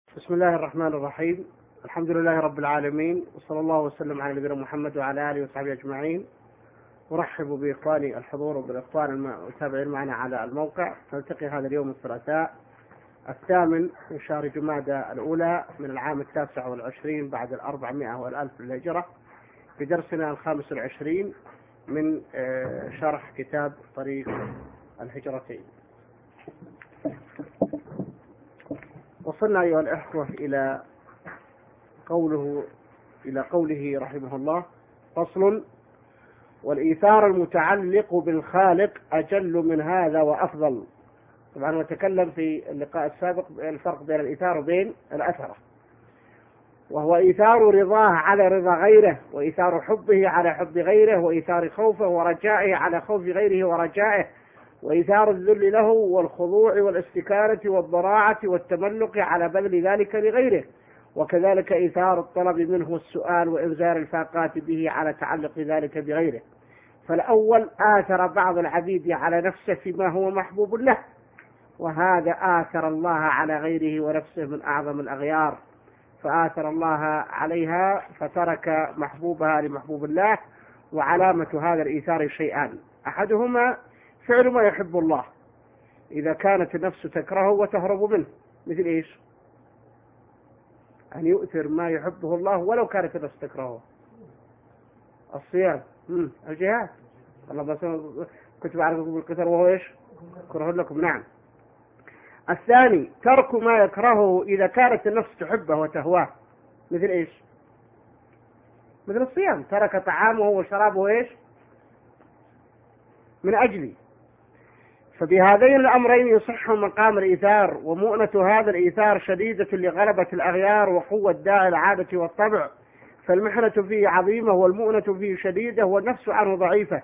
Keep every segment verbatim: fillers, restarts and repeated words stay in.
بسم الله الرحمن الرحيم. الحمد لله رب العالمين، وصلى الله وسلم على نبينا محمد وعلى آله وصحبه أجمعين. أرحب بإخواني الحضور وبالإخوان المتابعين معنا على الموقع. نلتقي هذا اليوم الثلاثاء الثامن من شهر جمادى الأولى من العام التاسع والعشرين بعد الأربعمائة والألف للهجرة، في درسنا الخامس والعشرين من شرح كتاب طريق الهجرتين. وصلنا أيها الأخوة إلى قوله إلى قوله رحمه الله: فصل: والإيثار المتعلق بالخالق أجل من هذا وأفضل. طبعا نتكلم في اللقاء السابق الفرق بين الإيثار وبين الأثرة، وهو إيثار رضاه على رضا غيره، وإيثار حبه على حب غيره، وإيثار خوفه ورجائه على خوف غيره ورجائه، وإيثار الذل له والخضوع والاستكانة والضراعة والتملق على بذل ذلك لغيره، وكذلك إيثار الطلب منه والسؤال وإنزال الفاقات به على تعلق ذلك بغيره. فالأول آثر بعض العبيد على نفسه فيما هو محبوب له، وهذا آثر الله على غيره ونفسه من أعظم الأغيار، فآثر الله عليها فترك محبوبها لمحبوب الله. وعلامة هذا الإيثار شيئان: أحدهما فعل ما يحب الله إذا كانت النفس تكرهه وتهرب منه، مثل إيش؟ أن يؤثر ما يحبه الله ولو كانت النفس تكرهه. الصيام، الجهاد، الله بس كنت بعرفكم بالقتال وهو إيش؟ كره لكم. نعم. الثاني ترك ما يكرهه إذا كانت النفس تحبه وتهواه، مثل إيش؟ مثل الصيام، ترك طعامه وشرابه إيش؟ من أجلي. فبهذين الأمرين يصح مقام الإيثار، ومؤنة هذا الإيثار شديدة لغلبة الأغيار وقوة داعي العادة والطبع، فالمحنة فيه عظيمة والمؤنة فيه شديدة والنفس عنه ضعيفة.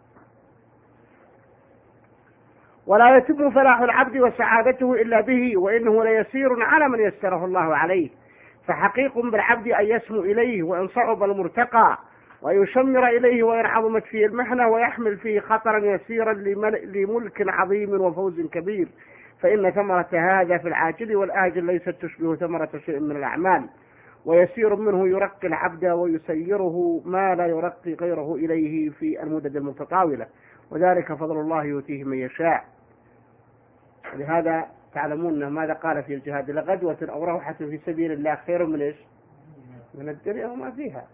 ولا يتم فلاح العبد وسعادته إلا به، وإنه ليسير على من يسره الله عليه، فحقيق بالعبد أن يسمو إليه وإن صعب المرتقى، ويشمر إليه وإن عظمت فيه المحنة، ويحمل فيه خطرا يسيرا لملك عظيم وفوز كبير، فإن ثمرة هذا في العاجل والآجل ليست تشبه ثمرة شيء من الأعمال، ويسير منه يرقي العبد ويسيره ما لا يرقي غيره إليه في المدد المتطاولة، وذلك فضل الله يؤتيه من يشاء. لهذا تعلمون ماذا قال في الجهاد: لغدوة أو روحة في سبيل الله خير من إيش؟ من الدنيا وما فيها.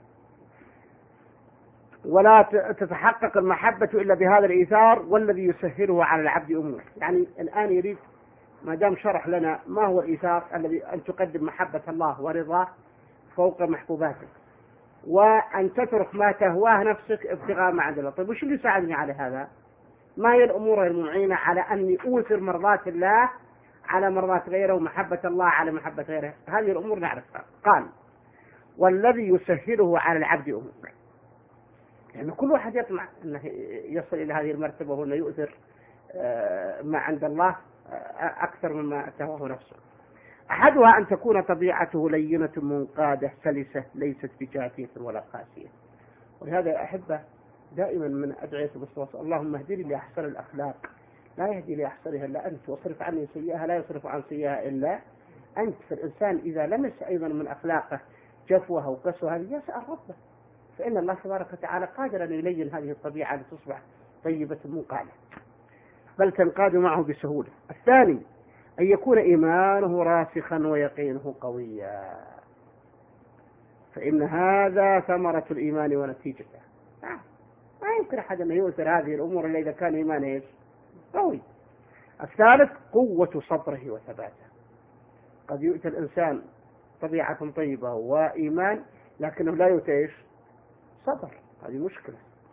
ولا تتحقق المحبة إلا بهذا الإيثار، والذي يسهله على العبد أمور. يعني الآن يريد ما دام شرح لنا ما هو الإيثار الذي أن تقدم محبة الله ورضاه فوق محبوباتك، وأن تترك ما تهواه نفسك ابتغاء ما عند الله. طيب وش اللي يساعدني على هذا؟ ما هي الأمور المعينة على أني أوثر مرضات الله على مرضات غيره ومحبة الله على محبة غيره؟ هذه الأمور نعرفها. قال: والذي يسهله على العبد أمور، يعني كل واحد يطمع أنه يصل إلى هذه المرتبة، وأنه يؤثر ما عند الله أكثر مما تهواه نفسه. أحدها أن تكون طبيعته لينة منقادة سلسة، ليست بجافية ولا قاسية. ولهذا أحبه دائما من أدعية بالصلاة: اللهم اهدني لأحسن الأخلاق لا يهدي لأحسنها إلا أنت، واصرف عني سيئها لا يصرف عن سيئها إلا أنت. فالإنسان إذا لمس أيضا من أخلاقه جفوها وقسوها يسأل ربه، فإن الله تبارك وتعالى قادر أن يلين هذه الطبيعة لتصبح طيبة منقادة، بل تنقاد معه بسهولة. الثاني أن يكون إيمانه راسخا ويقينه قويا، فإن هذا ثمرة الإيمان ونتيجته. ما يمكن أحد أن يؤثر هذه الأمور إلا إذا كان إيمانه قوي. الثالث قوة صبره وثباته. قد يؤتى الإنسان طبيعة طيبة وإيمان لكنه لا يؤتى صبر، هذه مشكلة.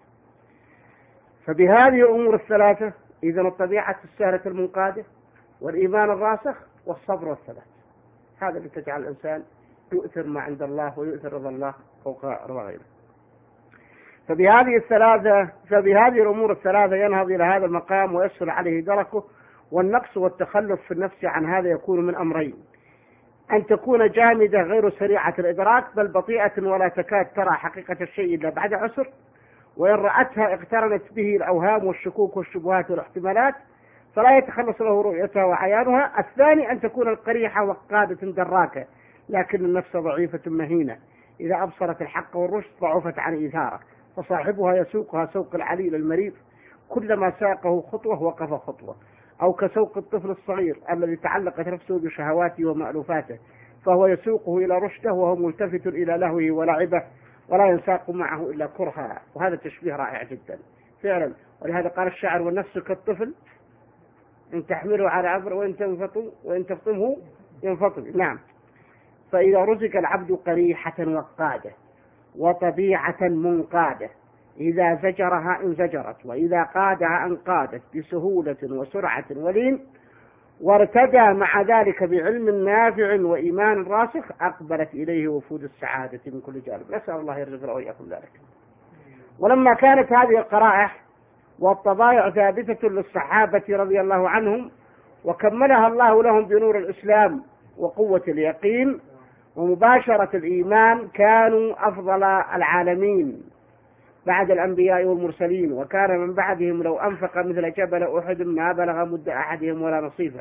فبهذه الأمور الثلاثة إذن الطبيعة السهلة المنقادة والإيمان الراسخ والصبر والثبات، هذا اللي تجعل الإنسان يؤثر ما عند الله ويؤثر رضا الله فوق رضا غيره. فبهذه الثلاثة فبهذه الأمور الثلاثة ينهض إلى هذا المقام ويسهل عليه دركه. والنقص والتخلف في النفس عن هذا يكون من أمرين: أن تكون جامدة غير سريعة الإدراك، بل بطيئة ولا تكاد ترى حقيقة الشيء إلا بعد عسر، وإن رأتها اقترنت به الأوهام والشكوك والشبهات والاحتمالات، فلا يتخلص له رؤيتها وعيانها. الثاني أن تكون القريحة وقادة دراكة، لكن النفس ضعيفة مهينة، إذا أبصرت الحق والرشد ضعفت عن إيثاره، فصاحبها يسوقها سوق العليل المريض، كلما ساقه خطوة وقف خطوة، أو كسوق الطفل الصغير الذي تعلقت نفسه بشهواته ومألوفاته، فهو يسوقه إلى رشده وهو ملتفت إلى لهوه ولعبه، ولا ينساق معه إلا كرها. وهذا تشبيه رائع جدا فعلا. ولهذا قال الشاعر: والنفس كالطفل إن تحمله على عبر وإن تنفطم وإن تفطمه ينفطم. نعم. فإذا رزق العبد قريحة وقادة وطبيعة منقادة، إذا زجرها انزجرت، وإذا قادها انقادت بسهولة وسرعة ولين، وارتدى مع ذلك بعلم نافع وإيمان راسخ، أقبلت إليه وفود السعادة من كل جانب. نسأل الله يرزقنا وإياكم ذلك. ولما كانت هذه القرائح والطبائع ثابتة للصحابة رضي الله عنهم، وكملها الله لهم بنور الإسلام وقوة اليقين ومباشرة الإيمان، كانوا أفضل العالمين بعد الأنبياء والمرسلين، وكان من بعدهم لو أنفق مثل جبل أحد ما بلغ مد أحدهم ولا نصيفا.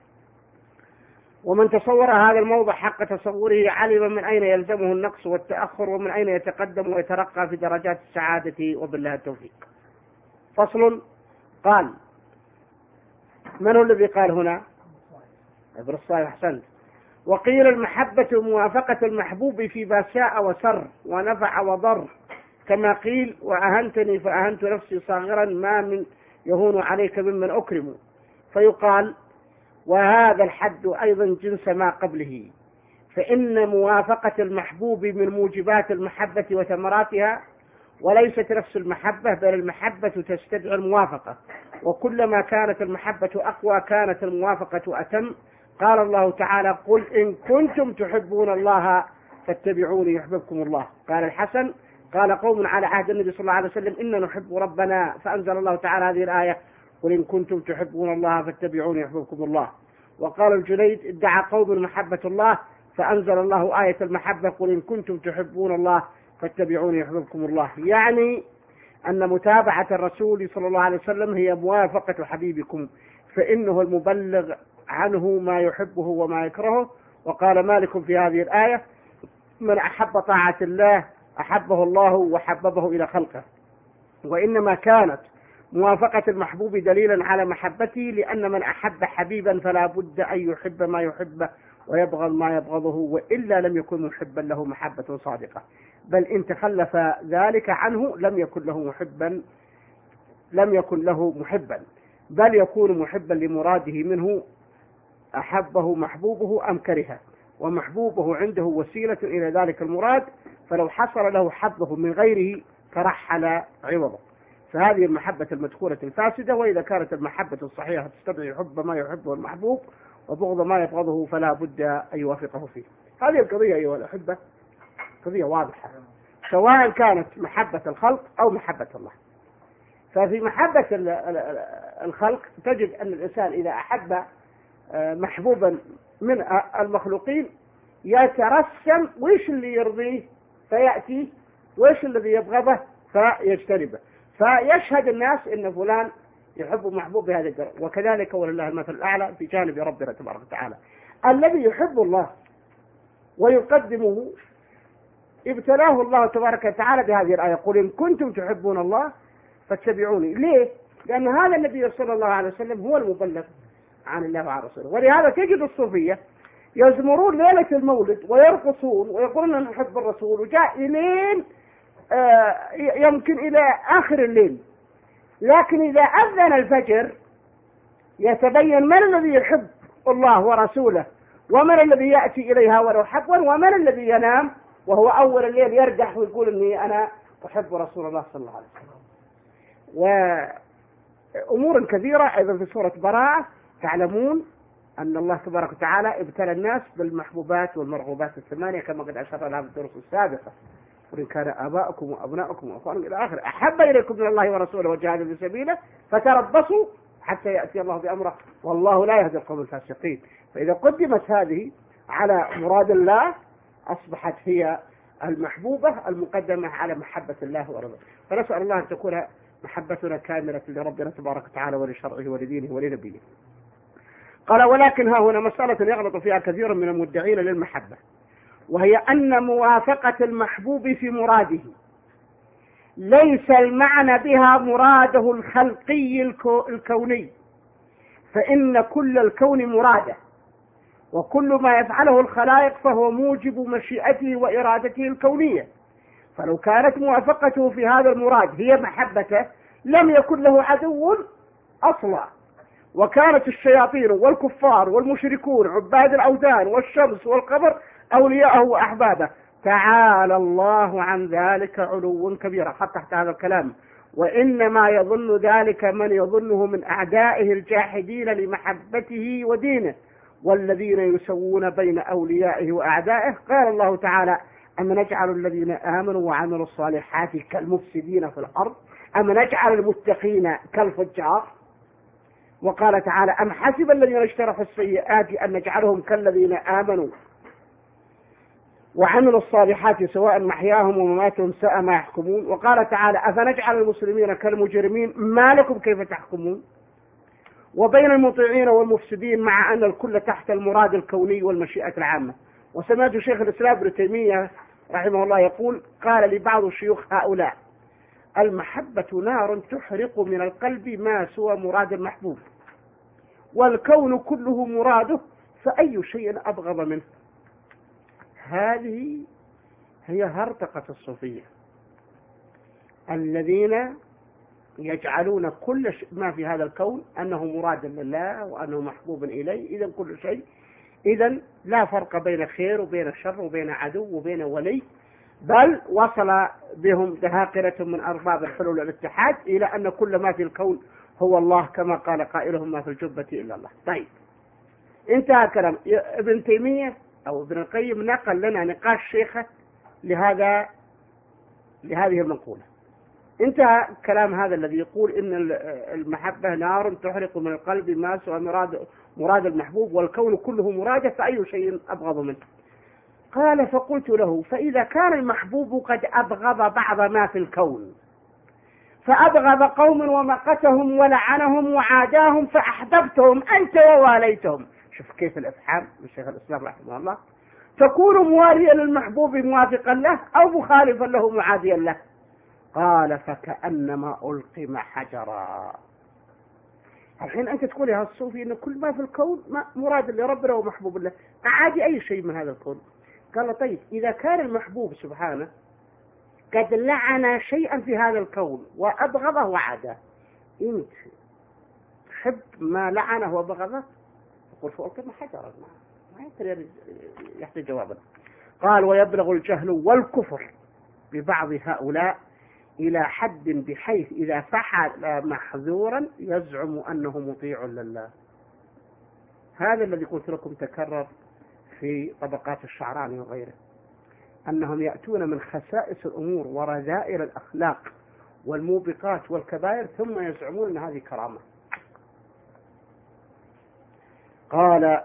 ومن تصور هذا الموضع حق تصوره علم من أين يلزمه النقص والتأخر، ومن أين يتقدم ويترقى في درجات السعادة، وبالله التوفيق. فصل. قال: من هو الذي قال هنا؟ ابن الصالح. أحسنت. وقيل: المحبة موافقة المحبوب في ما شاء وسر ونفع وضر، كما قيل: وأهنتني فأهنت نفسي صاغرا ما من يهون عليك ممن أكرم. فيقال: وهذا الحد أيضا جنس ما قبله، فإن موافقة المحبوب من موجبات المحبة وثمراتها، وليست نفس المحبة، بل المحبة تستدعي الموافقة، وكلما كانت المحبة أقوى كانت الموافقة أتم. قال الله تعالى: قل إن كنتم تحبون الله فاتبعوني يحببكم الله. قال الحسن: قال قوم على عهد النبي صلى الله عليه وسلم: إن نحب ربنا، فأنزل الله تعالى هذه الآية: قل إن كنتم تحبون الله فاتبعوني يحببكم الله. وقال الجنيد: ادعى قوم محبة الله، فأنزل الله آية المحبة: قل إن كنتم تحبون الله فاتبعوني يحببكم الله. يعني أن متابعة الرسول صلى الله عليه وسلم هي موافقة حبيبكم، فإنه المبلغ عنه ما يحبه وما يكرهه. وقال مالك في هذه الآية: من أحب طاعة الله أحبه الله وحببه إلى خلقه. وإنما كانت موافقة المحبوب دليلا على محبته، لأن من أحب حبيبا فلا بد أن يحب ما يحبه ويبغض ما يبغضه، وإلا لم يكن محبا له محبة صادقة، بل إن تخلف ذلك عنه لم يكن له محبا لم يكن له محبا بل يكون محبا لمراده منه، أحبه محبوبه أم كرهه، ومحبوبه عنده وسيلة إلى ذلك المراد، فلو حصل له حظه من غيره ترحل عوضه. فهذه المحبة المدخولة الفاسدة. وإذا كانت المحبة الصحيحة تستدعي حب ما يحبه المحبوب وبغض ما يبغضه، فلا بد أن يوافقه فيه. هذه القضية أيها الأحبة قضية واضحة، سواء كانت محبة الخلق أو محبة الله. ففي محبة الخلق تجد أن الإنسان إذا أحب محبوبا من المخلوقين يترسم وإيش اللي يرضيه فيأتي، وإيش الذي يبغضه فيجتنبه، فيشهد الناس إن فلان يحب محبوب بهذا الدرجة. وكذلك ولله المثل الأعلى في جانب ربنا تبارك وتعالى. الذي يحب الله ويقدمه ابتلاه الله تبارك وتعالى بهذه الآية: قل إن كنتم تحبون الله فاتبعوني. ليه؟ لأن هذا النبي صلى الله عليه وسلم هو المبلغ عن الله وعن رسوله. ولهذا تجد الصوفية يزمرون ليلة المولد ويرقصون ويقولون نحب الرسول، وجاء إلين آه يمكن إلى آخر الليل، لكن إذا أذن الفجر يتبين من الذي يحب الله ورسوله، ومن الذي يأتي إليها ولو حبوا، ومن الذي ينام وهو أول الليل يرجح ويقول إني أنا أحب رسول الله صلى الله عليه وسلم. وأمور كثيرة أيضا في سورة براءة تعلمون أن الله تبارك وتعالى ابتلى الناس بالمحبوبات والمرغوبات الثمانية كما قد أشرنا لها في الدروس السابقة: وإن كان آباؤكم وأبناؤكم وأخوانكم إلى آخر أحب إليكم من الله ورسوله وجهاد في سبيله فتربصوا حتى يأتي الله بأمره والله لا يهدي القوم الفاسقين. فإذا قدمت هذه على مراد الله أصبحت هي المحبوبة المقدمة على محبة الله ورضاه. فنسأل الله أن تكون محبتنا كاملة لربنا تبارك وتعالى ولشرعه ولدينه ولنبيه. قال ولكن ها هنا مسألة يغلط فيها كثير من المدعين للمحبة، وهي أن موافقة المحبوب في مراده ليس المعنى بها مراده الخلقي الكوني، فإن كل الكون مراده، وكل ما يفعله الخلائق فهو موجب مشيئته وإرادته الكونية. فلو كانت موافقته في هذا المراد هي محبته لم يكن له عدو أصلا، وكانت الشياطين والكفار والمشركون عباد الأوثان والشمس والقمر أولياءه وأحبابه. تعالى الله عن ذلك علوا كبيرا. حط تحت هذا الكلام: وإنما يظن ذلك من يظنه من أعدائه الجاحدين لمحبته ودينه، والذين يسوون بين أوليائه وأعدائه. قال الله تعالى: أم نجعل الذين آمنوا وعملوا الصالحات كالمفسدين في الأرض أم نجعل المتقين كالفجار. وقال تعالى: أم حسب الذين اجترحوا السيئات أن نجعلهم كالذين آمنوا وعملوا الصالحات سواء محياهم ومماتهم ساء ما يحكمون. وقال تعالى: أفنجعل المسلمين كالمجرمين ما لكم كيف تحكمون. وبين المطيعين والمفسدين، مع أن الكل تحت المراد الكوني والمشيئة العامة. وسمعت شيخ الإسلام ابن تيمية رحمه الله يقول: قال لبعض الشيوخ هؤلاء: المحبة نار تحرق من القلب ما سوى مراد المحبوب، والكون كله مراده، فأي شيء أبغض منه. هذه هي هرطقة الصوفية الذين يجعلون كل ما في هذا الكون أنه مراد لله وأنه محبوب إليه، إذن كل شيء، إذن لا فرق بين خير وبين شر وبين عدو وبين ولي، بل وصل بهم دهاقرة من أرباب الحلول والاتحاد إلى أن كل ما في الكون هو الله، كما قال قائلهم: ما في الجبة إلا الله. طيب، انتهى كلام ابن تيمية أو ابن القيم، نقل لنا نقاش شيخه لهذا لهذه المنقولة. انتهى كلام هذا الذي يقول إن المحبة نار تحرق من القلب ما سوى مراد مراد المحبوب، والكون كله مراده، فأي شيء أبغض منه. قال: فقلت له: فإذا كان المحبوب قد أبغض بعض ما في الكون، فأبغض قوم ومقتهم ولعنهم وعاداهم فأحببتهم أنت وواليتهم. شوف كيف الإفحام من شيخ الإسلام رحمه الله. تكون مواليا للمحبوب موافقا له أو مخالفا له معاديا له. قال: فكأنما ألقم حجرا. الحين أنت تقول يا الصوفي إن كل ما في الكون مراد لربنا ومحبوب له، عادي أي شيء من هذا الكون. قال: طيب، إذا كان المحبوب سبحانه قد لعن شيئا في هذا الكون وأبغضه وعاده، أنت تحب ما لعنه وبغضه؟ يقول: فألقم حجرا. ما يقدر يحتاج جوابا. قال: ويبلغ الجهل والكفر ببعض هؤلاء إلى حد بحيث إذا فعل محذورا يزعم أنه مطيع لله. هذا الذي قلت لكم تكرر في طبقات الشعراني وغيره، أنهم يأتون من خسائس الأمور ورذائل الأخلاق والموبقات والكبائر ثم يزعمون أن هذه كرامة. قال: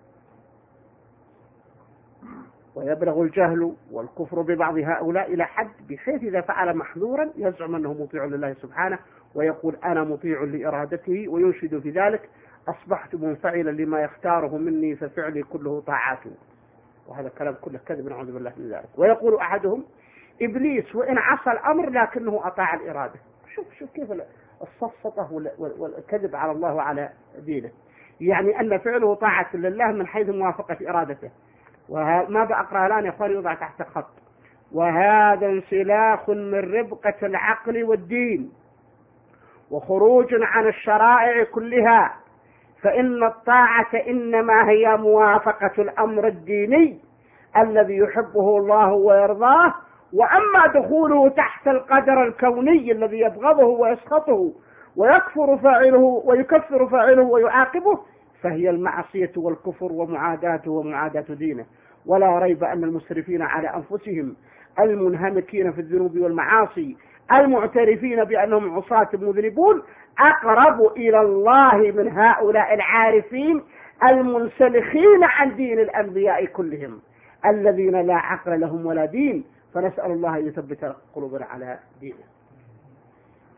ويبلغ الجهل والكفر ببعض هؤلاء إلى حد بحيث إذا فعل محذورا يزعم أنه مطيع لله سبحانه، ويقول: أنا مطيع لإرادته، وينشد في ذلك: أصبحت منفعلا لما يختاره مني ففعلي كله طاعاته. وهذا الكلام كله كذب، نعوذ بالله من ذلك. ويقول أحدهم: إبليس وإن عصى الأمر لكنه أطاع الإرادة. شوف شوف كيف الصفصطة والكذب على الله وعلى دينه، يعني أن فعله طاعة لله من حيث موافقة إرادته. وما بأقرأ الآن يا أخواني يوضع تحت خط: وهذا انسلاخ من ربقة العقل والدين وخروج عن الشرائع كلها، فإن الطاعة إنما هي موافقة الأمر الديني الذي يحبه الله ويرضاه، وأما دخوله تحت القدر الكوني الذي يبغضه ويسخطه ويكفر فاعله ويكفر فاعله ويعاقبه فهي المعصية والكفر ومعاداته ومعاداة دينه. ولا ريب أن المسرفين على أنفسهم المنهمكين في الذنوب والمعاصي المعترفين بأنهم عصاة مذنبون أقرب إلى الله من هؤلاء العارفين المنسلخين عن دين الأنبياء كلهم الذين لا عقل لهم ولا دين. فنسأل الله أن يثبت قلوبنا على دينه.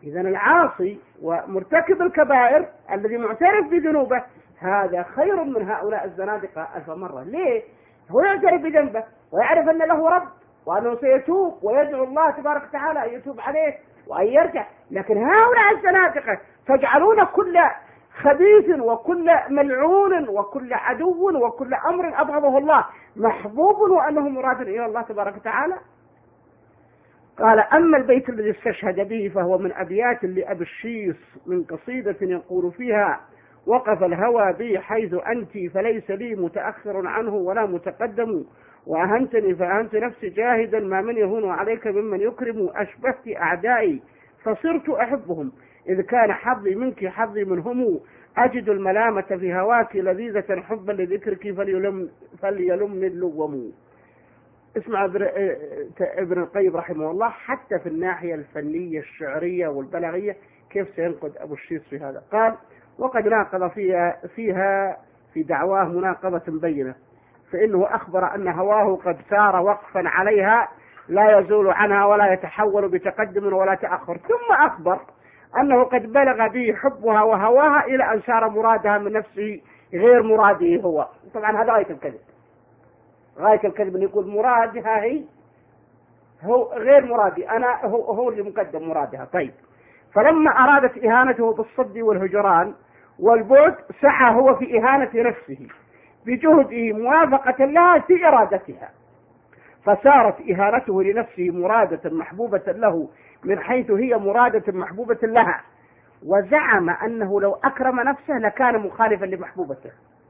إذا العاصي ومرتكب الكبائر الذي معترف بذنوبه هذا خير من هؤلاء الزنادقة ألف مرة. ليه؟ هو يعترف بذنبه ويعرف أن له رب وأنه سيتوب ويدعو الله تبارك وتعالى أن يتوب عليه وأن يرجع. لكن هؤلاء الزنادقة تجعلون كل خبيث وكل ملعون وكل عدو وكل أمر أبغضه الله محبوب وأنه مراد إلى الله تبارك وتعالى. قال: أما البيت الذي استشهد به فهو من أبيات لأبي الشيص من قصيدة يقول فيها: وقف الهوى بي حيث أنت فليس لي متأخر عنه ولا متقدم، وأهنتني فأهنت نفسي جاهدا ما من يهون عليك ممن يكرم، أشبهت أعدائي فصرت أحبهم إذ كان حظي منك حظي منهم، أجد الملامة في هواك لذيذة حبا لذكرك فليلم فليلمني اللوم. اسمع ابن القيم رحمه الله حتى في الناحية الفنية الشعرية والبلاغية كيف سينقد أبو الشيص في هذا. قال: وقد ناقض فيها, فيها في دعواه مناقضة بينة، فإنه أخبر أن هواه قد سار وقفا عليها لا يزول عنها ولا يتحول بتقدم ولا تأخر، ثم أخبر أنه قد بلغ به حبها وهواها إلى أن صار مرادها من نفسه غير مراده هو. طبعا هذا غاية الكذب، غاية الكذب أن يقول مرادها هي هو غير مرادي، أنا هو, هو اللي مقدم مرادها. طيب، فلما أرادت إهانته بالصد والهجران والبعد سعى هو في إهانة نفسه بجهده موافقة لها في إرادتها، فصارت إهانته لنفسه مرادة محبوبة له من حيث هي مرادة محبوبة لها، وزعم أنه لو أكرم نفسه لكان مخالفا لمحبوبته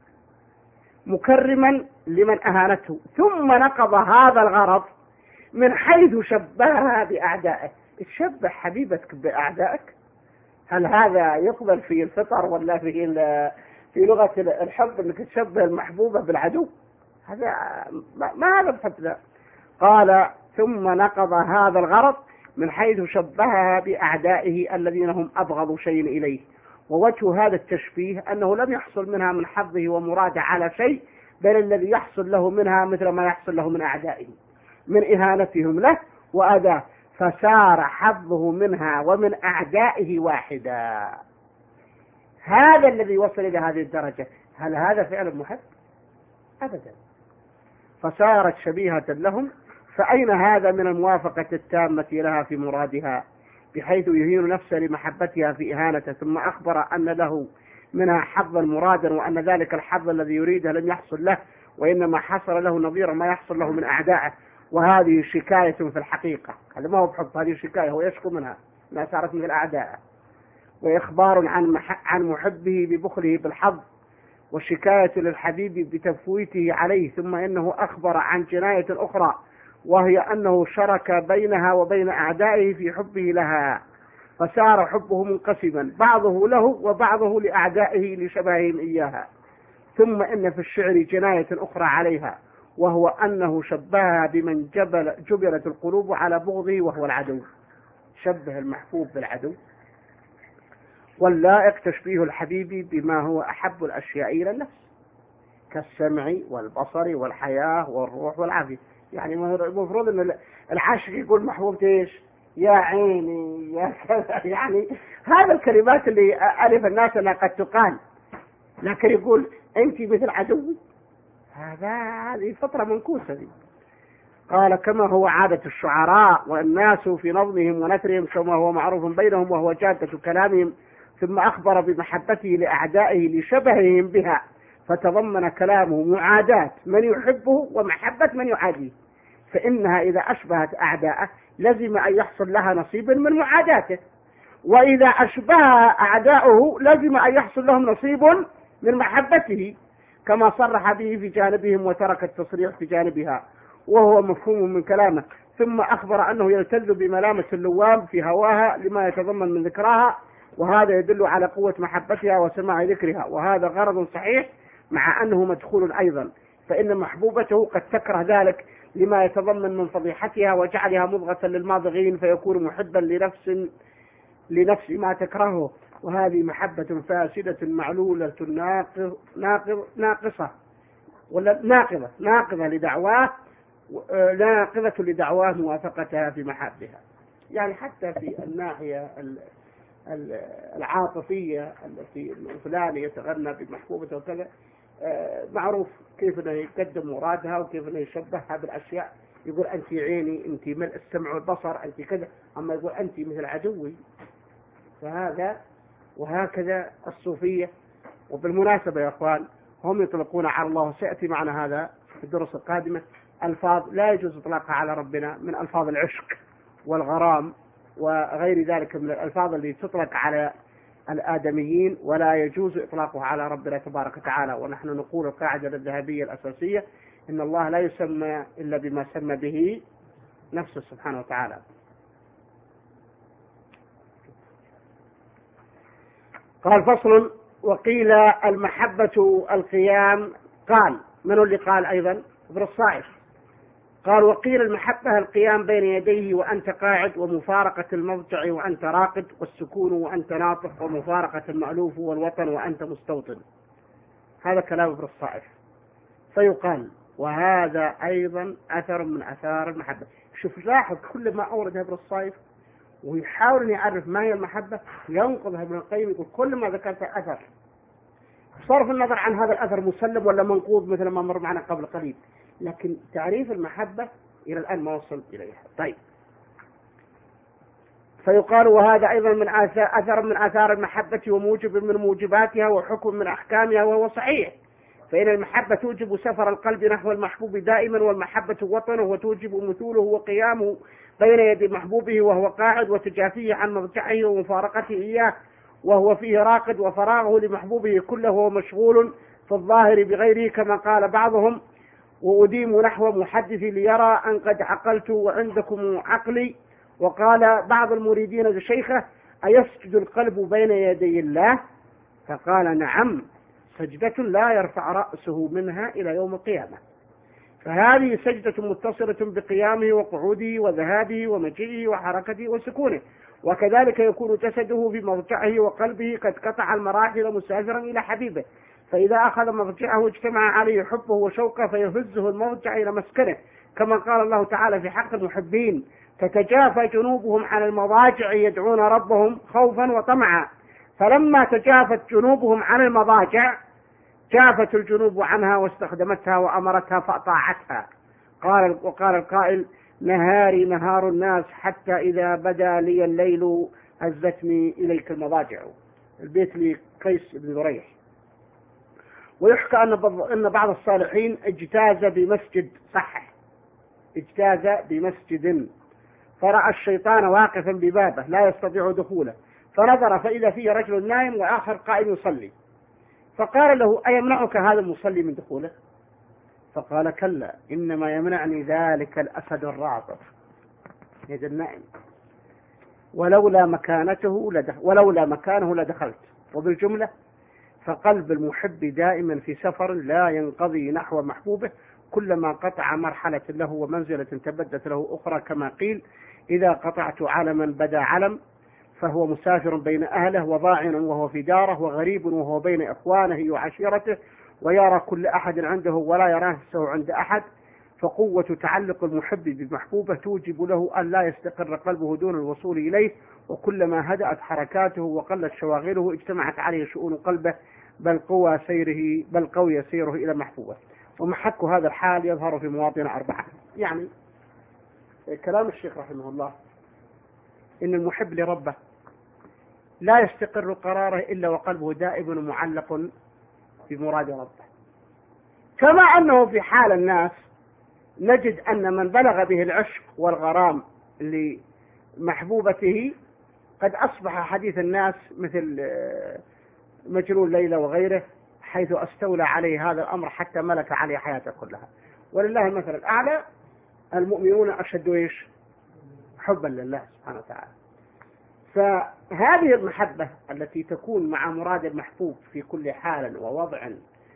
مكرما لمن أهانته، ثم نقض هذا الغرض من حيث شبهها بأعدائه. تشبه حبيبتك بأعدائك؟ هل هذا يقبل في الفطر ولا في في لغة الحب أنك تشبه المحبوبة بالعدو؟ هذا ما هذا الحب. قال: ثم نقض هذا الغرض من حيث شبهها بأعدائه الذين هم أبغض شيء إليه، ووجه هذا التشبيه أنه لم يحصل منها من حظه ومراده على شيء، بل الذي يحصل له منها مثل ما يحصل له من أعدائه من إهانتهم له وأذاه، فصار حظه منها ومن أعدائه واحدا. هذا الذي وصل إلى هذه الدرجة. هل هذا فعل محب؟ أبدا. فصارت شبيهة لهم، فأين هذا من الموافقة التامة لها في مرادها بحيث يهين نفسه لمحبتها في إهانته، ثم أخبر أن له منها حظا مرادا وأن ذلك الحظ الذي يريده لم يحصل له، وإنما حصل له نظير ما يحصل له من أعدائه. وهذه شكاية في الحقيقة، هذا ما هو بحب، هذه شكاية هو يشكو منها ما صارت مثل أعدائه، وإخبار عن عن محبه ببخله بالحظ، والشكاية للحبيب بتفويته عليه. ثم إنه أخبر عن جناية أخرى، وهي أنه شرك بينها وبين أعدائه في حبه لها، فصار حبه منقسما بعضه له وبعضه لأعدائه لشبههم إياها. ثم إن في الشعر جناية أخرى عليها، وهو أنه شبهها بمن جبل جبلت القلوب على بغضه وهو العدو. شبه المحبوب بالعدو، واللائق تشبيه الحبيب بما هو أحب الأشياء إلى النفس كالسمع والبصر والحياة والروح والعافية. يعني المفروض أن العاشق يقول محبوب ايش؟ يا عيني يا كذا، يعني هذا الكلمات اللي ألف الناس أنها قد تقال، لكن يقول أنت مثل عدوي، هذا هذه فترة منكوسة دي. قال: كما هو عادة الشعراء والناس في نظمهم ونثرهم كما هو معروف بينهم وهو جادة كلامهم. ثم أخبر بمحبته لأعدائه لشبههم بها، فتضمن كلامه معاداة من يحبه ومحبة من يعاديه، فإنها إذا أشبهت أعداءه لزم أن يحصل لها نصيب من معاداته، وإذا أشبهها أعداؤه لزم أن يحصل لهم نصيب من محبته، كما صرح به في جانبهم وترك التصريح في جانبها، وهو مفهوم من كلامه. ثم أخبر أنه يلتذ بملامة اللوام في هواها لما يتضمن من ذكرها، وهذا يدل على قوة محبتها وسماع ذكرها، وهذا غرض صحيح مع أنه مدخول أيضا، فإن محبوبته قد تكره ذلك لما يتضمن من فضيحتها وجعلها مضغة للماضغين، فيكون محبا لنفس لنفس ما تكرهه، وهذه محبة فاسدة معلولة ناقض ناقض ناقصة ولا ناقضة ناقضة لدعواه ناقضة لدعواه موافقتها في محبها. يعني حتى في الناحية العاطفية التي فلان يتغنى بمحبوبته وكذا، معروف كيف أنه يقدم مرادها وكيف أنه يشبهها بالأشياء، يقول أنت عيني، أنت ملء السمع والبصر، أنت كذا، أما يقول أنت مثل عدوي، فهذا وهكذا الصوفية. وبالمناسبة يا أخوان هم يطلقون على الله، سيأتي معنا هذا في الدروس القادمة، ألفاظ لا يجوز إطلاقها على ربنا من ألفاظ العشق والغرام وغير ذلك من الألفاظ التي تطلق على الآدميين، ولا يجوز إطلاقها على ربنا تبارك وتعالى. ونحن نقول القاعدة الذهبية الأساسية إن الله لا يسمى إلا بما سمى به نفسه سبحانه وتعالى. قال فصل: وقيل المحبة القيام. قال من اللي قال أيضا؟ ابن الصائف قال: وقيل المحبة القيام بين يديه وأنت قاعد، ومفارقة المضجع وأنت راقد، والسكون وأنت ناطق، ومفارقة المألوف والوطن وأنت مستوطن. هذا كلام ابن الصائف. فيقال وهذا أيضا أثر من أثار المحبة. شوف لاحظ كل ما أورد ابن الصائف ويحاول أن يعرف ما هي المحبة ينقضها ابن القيم، يقول كل ما ذكرت أثر، صرف النظر عن هذا الأثر مسلم ولا منقوض مثل ما مر معنا قبل قليل، لكن تعريف المحبة إلى الآن ما وصل إليها. طيب، فيقال وهذا أيضا من أثر من آثار المحبة وموجب من موجباتها وحكم من أحكامها، وهو صحيح. فإن المحبة توجب سفر القلب نحو المحبوب دائما، والمحبة وطنه، وتوجب مثوله وقيامه بين يدي محبوبه وهو قاعد، وتجافيه عن مضجعه ومفارقته إياه وهو فيه راقد، وفراغه لمحبوبه كله وهو مشغول في الظاهر بغيره، كما قال بعضهم: وأديم نحو محدثي ليرى أن قد عقلت وعندكم عقلي. وقال بعض المريدين لشيخه: أيسجد القلب بين يدي الله؟ فقال: نعم، سجدة لا يرفع رأسه منها إلى يوم القيامة. فهذه سجدة متصلة بقيامه وقعوده وذهابه ومجيئه وحركته وسكونه. وكذلك يكون جسده في مضجعه وقلبه قد قطع المراحل مسافرا إلى حبيبه، فإذا أخذ مضجعه اجتمع عليه حبه وشوقه فيهزه المضجع إلى مسكنه، كما قال الله تعالى في حق المحبين: تتجافى جنوبهم عن المضاجع يدعون ربهم خوفا وطمعا. فلما تجافت جنوبهم عن المضاجع جافت الجنوب عنها واستخدمتها وأمرتها فأطاعتها. قال وقال القائل: نهاري نهار الناس حتى إذا بدا لي الليل هزتني إليك المضاجع. البيت لقيس بن ذريح. ويحكى أن بعض الصالحين اجتاز بمسجد، صحح، اجتاز بمسجد فرأى الشيطان واقفا ببابه لا يستطيع دخوله، فنظر فإذا فيه رجل نائم وآخر قائم يصلي، فقال له: أيمنعك هذا المصلي من دخوله؟ فقال: كلا، إنما يمنعني ذلك الأسد الراغب، يد النائم، ولولا مكانته لدخل ولولا مكانه لدخلت. وبالجملة فقلب المحب دائما في سفر لا ينقضي نحو محبوبه، كلما قطع مرحلة له ومنزلة تبدت له أخرى، كما قيل: إذا قطعت علما بدا علم، فهو مسافر بين أهله، وضاعن وهو في داره، وغريب وهو بين إخوانه وعشيرته، ويرى كل أحد عنده ولا يرى نفسه عند أحد. فقوة تعلق المحب بمحبوبه توجب له أن لا يستقر قلبه دون الوصول إليه، وكلما هدأت حركاته وقلت شواغله اجتمعت عليه شؤون قلبه، بل قوى سيره بل قوي سيره إلى محبوبه. ومحك هذا الحال يظهر في مواطن أربعة. يعني كلام الشيخ رحمه الله إن المحب لربه لا يستقر قراره إلا وقلبه دائم معلق بمراد ربه، كما أنه في حال الناس نجد أن من بلغ به العشق والغرام لمحبوبته قد أصبح حديث الناس مثل مجنون ليلى وغيره، حيث استولى عليه هذا الأمر حتى ملك عليه حياته كلها. ولله المثل الأعلى، المؤمنون أشد إيش حبا لله سبحانه وتعالى. فهذه المحبة التي تكون مع مراد المحبوب في كل حال ووضع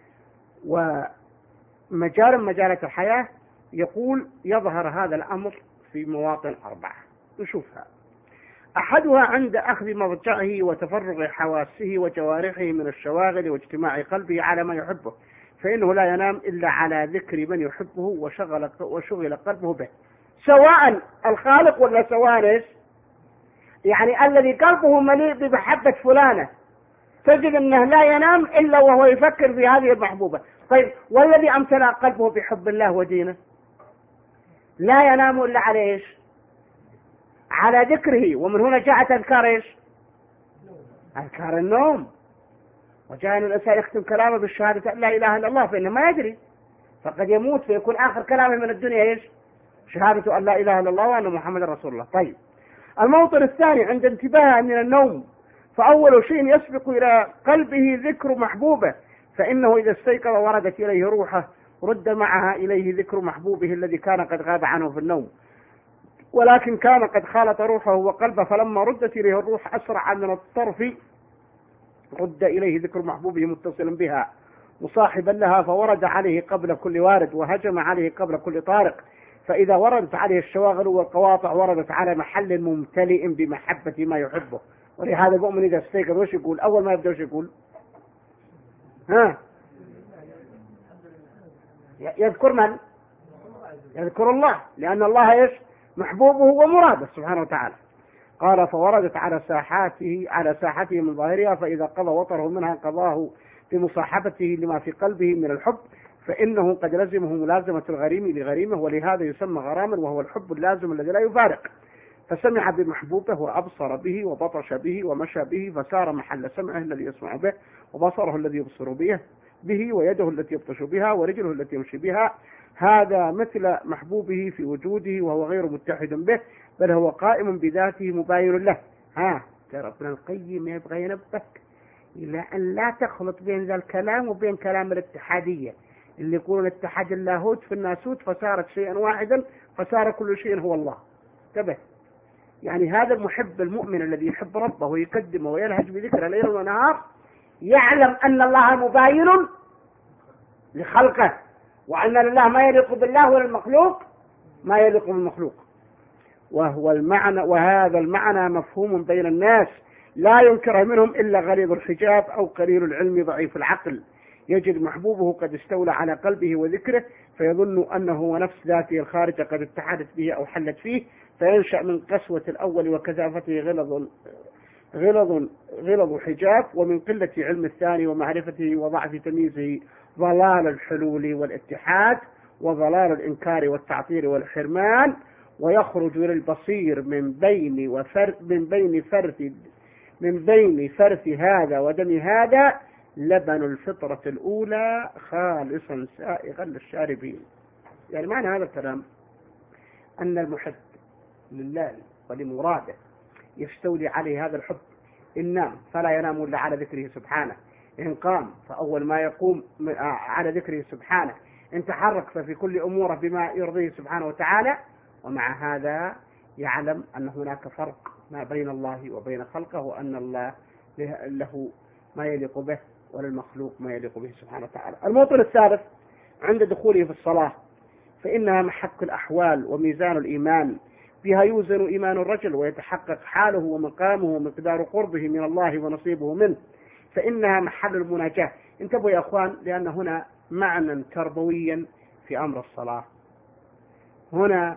ومجال مجالات الحياة، يقول يظهر هذا الأمر في مواطن أربعة. نشوفها. أحدها عند أخذ مضجعه وتفرغ حواسه وجوارحه من الشواغل واجتماع قلبه على ما يحبه، فإنه لا ينام إلا على ذكر من يحبه وشغل, وشغل قلبه به، سواء الخالق ولا سواء يعني الذي قلبه مليء بمحبة فلانة تجد أنه لا ينام إلا وهو يفكر في هذه المحبوبة. طيب والذي أمتلأ قلبه بحب الله ودينه لا ينام إلا على إيش؟ على ذكره. ومن هنا جاءت أذكار إيش؟ أذكار النوم. وجاء أن الإنسان يختم كلامه بالشهادة لا إله إلا الله فإنه ما يدري، فقد يموت فيكون آخر كلامه من الدنيا إيش؟ شهادة أن لا إله إلا الله وأن محمد رسول الله. طيب الموطن الثاني عند انتباهه من النوم، فأول شيء يسبق إلى قلبه ذكر محبوبه، فإنه إذا استيقظ وردت إليه روحه رد معها إليه ذكر محبوبه الذي كان قد غاب عنه في النوم، ولكن كان قد خالط روحه وقلبه، فلما ردت إليه الروح أسرع من الطرف رد إليه ذكر محبوبه متصلا بها مصاحبا لها، فورد عليه قبل كل وارد وهجم عليه قبل كل طارق، فإذا وردت عليه الشواغل والقواطع وردت على محل ممتلئ بمحبة ما يحبه. ولهذا المؤمن إذا استيقظ وش يقول؟ أول ما يبدأ وش يقول؟ ها؟ يذكر من؟ يذكر الله، لأن الله إيش؟ محبوبه ومراده سبحانه وتعالى. قال فوردت على ساحاته على ساحته من ظاهرها، فإذا قضى وطره منها قضاه بمصاحبته لما في قلبه من الحب، فإنه قد لزمه ملازمة الغريم لغريمه، ولهذا يسمى غراما، وهو الحب اللازم الذي لا يفارق. فسمع بمحبوبه وأبصر به وبطش به ومشى به، فسار محل سمعه الذي يسمع به، وبصره الذي يبصر به به ويده التي يبطش بها ورجله التي يمشي بها. هذا مثل محبوبه في وجوده وهو غير متحد به، بل هو قائم بذاته مباين له. ها ترى ابن القيم يبغى ينبهك إلى أن لا تخلط بين ذا الكلام وبين كلام الاتحادية اللي يقولون اتحاد اللاهوت في الناسوت فصارت شيئا واحدا فصار كل شيء هو الله. انتبه، يعني هذا المحب المؤمن الذي يحب ربه ويقدمه ويلهج بذكره ليلا ونهار يعلم أن الله مباين لخلقه، وأن لله ما يليق بالله وللمخلوق ما يليق بالمخلوق. وهو المعنى، وهذا المعنى مفهوم بين الناس لا ينكر منهم إلا غليظ الحجاب أو قليل العلم ضعيف العقل، يجد محبوبه قد استولى على قلبه وذكره، فيظن أنه هو نفس ذاته الخارجة قد اتحدت به أو حلت فيه، فينشأ من قسوة الأول وكثافته غلظ غلظ غلظ حجاب، ومن قلة علم الثاني ومعرفته وضعف تمييزه ضلال الحلول والاتحاد وضلال الإنكار والتعطيل والحرمان، ويخرج للبصير من بين وفر من بين فرث من بين فرث هذا ودم هذا لبن الفطرة الأولى خالصا سائغا للشاربين. يعني معنى هذا الكلام أن المحب لله ولمراده يستولي عليه هذا الحب، إن نام فلا ينام إلا على ذكره سبحانه، إن قام فأول ما يقوم على ذكره سبحانه، إن تحرك ففي كل أموره بما يرضيه سبحانه وتعالى. ومع هذا يعلم أن هناك فرق ما بين الله وبين خلقه، وأن الله له ما يليق به وللمخلوق ما يليق به سبحانه وتعالى. الموطن الثالث عند دخوله في الصلاة، فإنها محك الأحوال وميزان الإيمان، بها يوزن إيمان الرجل ويتحقق حاله ومقامه ومقدار قربه من الله ونصيبه منه، فإنها محل المناجاة. انتبهوا يا أخوان، لأن هنا معنى تربويا في أمر الصلاة. هنا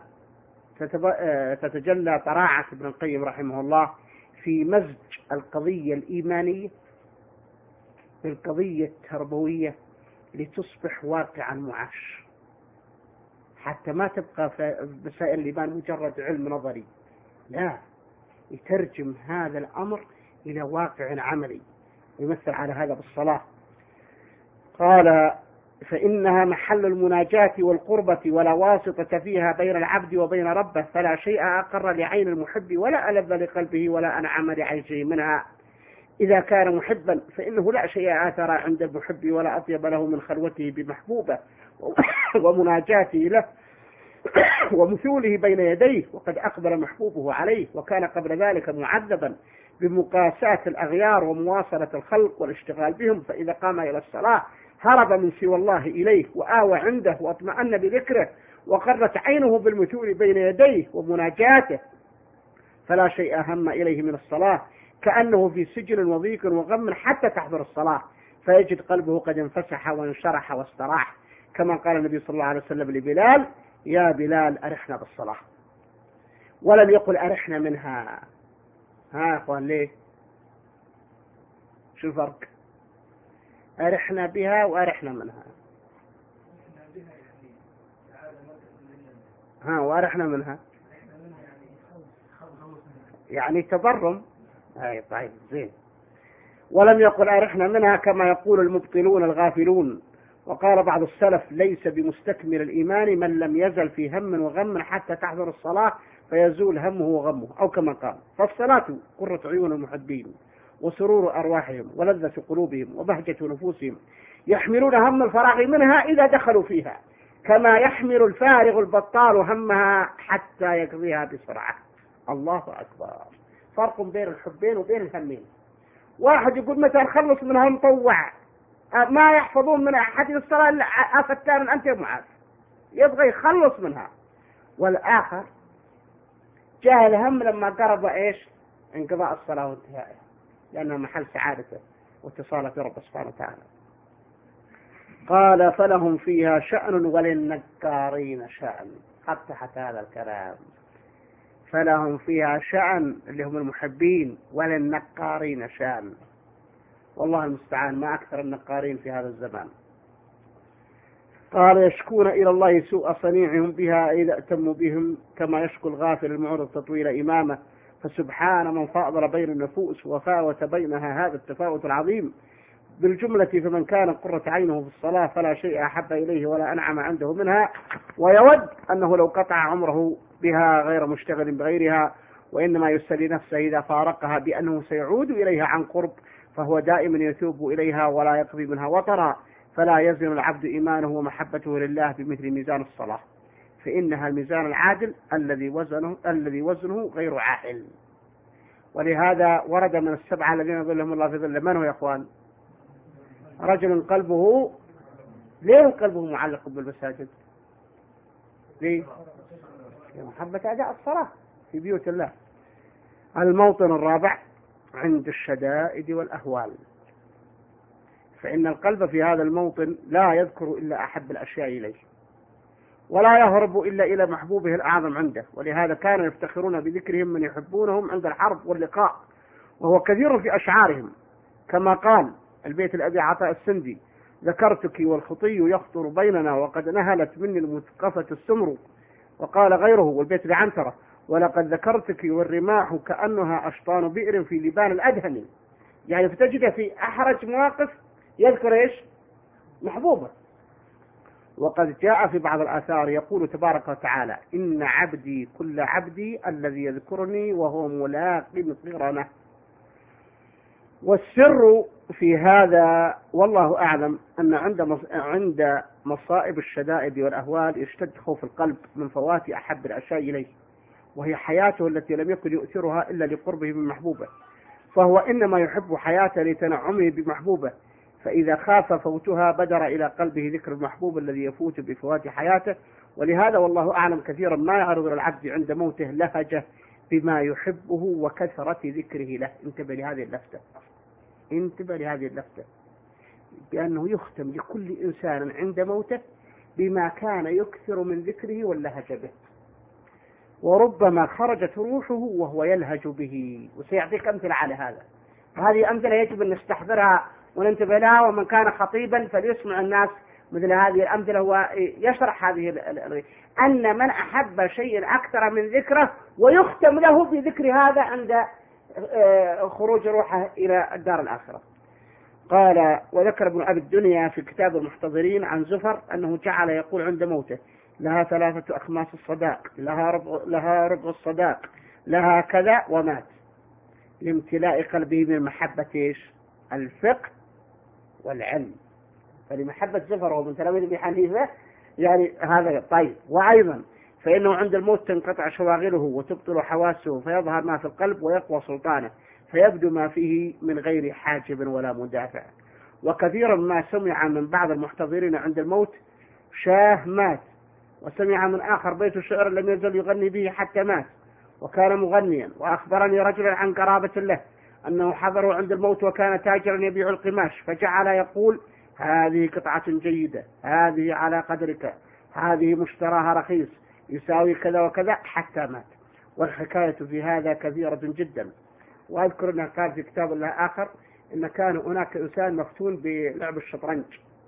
تتجلى طراعة ابن القيم رحمه الله في مزج القضية الإيمانية بالقضية التربوية لتصبح واقعا معاش، حتى ما تبقى في مسائل الإيمان مجرد علم نظري، لا، يترجم هذا الأمر إلى واقع عملي، ويمثل على هذا بالصلاة. قال فإنها محل المناجاة والقربة ولا واسطة فيها بين العبد وبين ربه، فلا شيء أقر لعين المحب ولا ألذ لقلبه ولا أنعم لعيشه منها. إذا كان محبا فإنه لا شيء آثر عند المحب ولا أطيب له من خلوته بمحبوبه ومناجاته له ومثوله بين يديه، وقد أقبل محبوبه عليه، وكان قبل ذلك معذبا بمقاساة الأغيار ومواصلة الخلق والاشتغال بهم، فإذا قام إلى الصلاة هرب من سوى الله إليه وآوى عنده واطمأن بذكره، وقرت عينه بالمثول بين يديه ومناجاته، فلا شيء أهم إليه من الصلاة، كأنه في سجن وضيق وغم حتى تحضر الصلاة، فيجد قلبه قد انفسح وانشرح واستراح، كما قال النبي صلى الله عليه وسلم لبلال: يا بلال أرحنا بالصلاة، ولم يقل أرحنا منها. ها يا اخوان ليه؟ شو الفرق؟ أرحنا بها وأرحنا منها. ها وأرحنا منها يعني تضرم. أي طيب زين. ولم يقل أرحنا منها كما يقول المبطلون الغافلون. وقال بعض السلف ليس بمستكمل الإيمان من لم يزل في هم وغم حتى تحضر الصلاة فيزول همه وغمه، أو كما قال. فالصلاة قرة عيون المحبين وسرور أرواحهم ولذة قلوبهم وبهجة نفوسهم، يحملون هم الفراغ منها إذا دخلوا فيها، كما يحمل الفارغ البطال همها حتى يقضيها بسرعة. الله أكبر. فرق بين الحبين وبين الهمين. واحد يقول مثلا خلص منها مطوع، ما يحفظون من أحد الصلاة إلا أفتان أنت يا معاذ، يبغى يخلص منها. والآخر جاء الهم لما قرب إيش؟ انقضاء الصلاة وانتهائها، لأنها محل سعادته واتصاله برب سبحانه وتعالى. قال فلهم فيها شأن وللنكارين شأن. قد تحت هذا الكلام فلهم فيها شأن اللي هم المحبين، وللنكارين شأن. والله المستعان، ما أكثر النقارين في هذا الزمان. قال يشكون إلى الله سوء صنيعهم بها إذا اتموا بهم، كما يشكو الغافل المعرض تطويل إمامه. فسبحان من فاضل بين النفوس وفاوت بينها هذا التفاوت العظيم. بالجملة فمن كان قرة عينه في الصلاة فلا شيء أحب إليه ولا أنعم عنده منها، ويود أنه لو قطع عمره بها غير مشتغل بغيرها، وإنما يسلي نفسه إذا فارقها بأنه سيعود إليها عن قرب، فهو دائما يتوب إليها ولا يقضي منها وطرا. فلا يزن العبد إيمانه ومحبته لله بمثل ميزان الصلاة، فإنها الميزان العادل الذي وزنه الذي وزنه غير عاحل. ولهذا ورد من السبعة الذين ظلهم الله في ظله. من هو يا أخوان؟ رجل قلبه، ليه قلبه معلق بالمساجد؟ ليه؟ محبة أداء الصلاة في بيوت الله. الموطن الرابع عند الشدائد والأهوال، فإن القلب في هذا الموطن لا يذكر إلا أحب الأشياء إليه، ولا يهرب إلا إلى محبوبه الأعظم عنده. ولهذا كانوا يفتخرون بذكرهم من يحبونهم عند الحرب واللقاء، وهو كثير في أشعارهم، كما قال البيت الأبي عطاء السندي: ذكرتك والخطي يخطر بيننا وقد نهلت مني المثقفة السمر. وقال غيره والبيت لعنترة: ولقد ذكرتك والرماح كأنها أشطان بئر في لبان الأدهم. يعني فتجد في أحرج مواقف يذكر إيش؟ محبوبة. وقد جاء في بعض الآثار يقول تبارك وتعالى: إن عبدي كل عبدي الذي يذكرني وهو ملاق قرنه. والسر في هذا والله أعلم أن عند عند مصائب الشدائد والأهوال يشتد خوف القلب من فوات أحب الأشياء إليه، وهي حياته التي لم يكن يؤثرها إلا لقربه من محبوبه، فهو إنما يحب حياته لتنعمه بمحبوبه، فإذا خاف فوتها بدر إلى قلبه ذكر المحبوب الذي يفوت بفوات حياته. ولهذا والله أعلم كثيرا ما يعرض للعبد عند موته لهجه بما يحبه وكثرة ذكره له. انتبه لهذه اللفتة، انتبه لهذه اللفتة، بأنه يختم لكل إنسان عند موته بما كان يكثر من ذكره واللهج به، وربما خرجت روحه وهو يلهج به. وسيعطيك أمثلة على هذا، هذه أمثلة يجب أن نستحضرها وننتبه لها، ومن كان خطيبا فليسمع الناس مثل هذه الأمثلة ويشرح هذه ال... أن من أحب شيء أكثر من ذكره ويختم له بذكر هذا عند خروج روحه إلى الدار الآخرة. قال: وذكر ابن أبي الدنيا في كتاب المحتضرين عن زفر أنه جعل يقول عند موته: لها ثلاثة أخماس الصداق، لها ربع, لها ربع الصداق، لها كذا، ومات لامتلاء قلبه من محبة إيش؟ الفقه والعلم. فلمحبة زفر ومن تلاميذ أبي حنيفة يعني هذا طيب. وأيضا فإنه عند الموت تنقطع شواغله وتبطل حواسه، فيظهر ما في القلب ويقوى سلطانه، فيبدو ما فيه من غير حاجب ولا مدافع. وكثيرا ما سمع من بعض المحتضرين عند الموت: شاه مات. وسمع من آخر: بيت الشعر لم يزل يغني به حتى مات وكان مغنيا. وأخبرني رجل عن قرابة له أنه حضروا عند الموت وكان تاجرا يبيع القماش، فجعل يقول: هذه قطعة جيدة، هذه على قدرك، هذه مشتراها رخيص، يساوي كذا وكذا، حتى مات. والحكاية في هذا كثيرة جدا. وأذكر أنه قال في كتاب الله آخر إن كان هناك إنسان مفتون بلعب الشطرنج،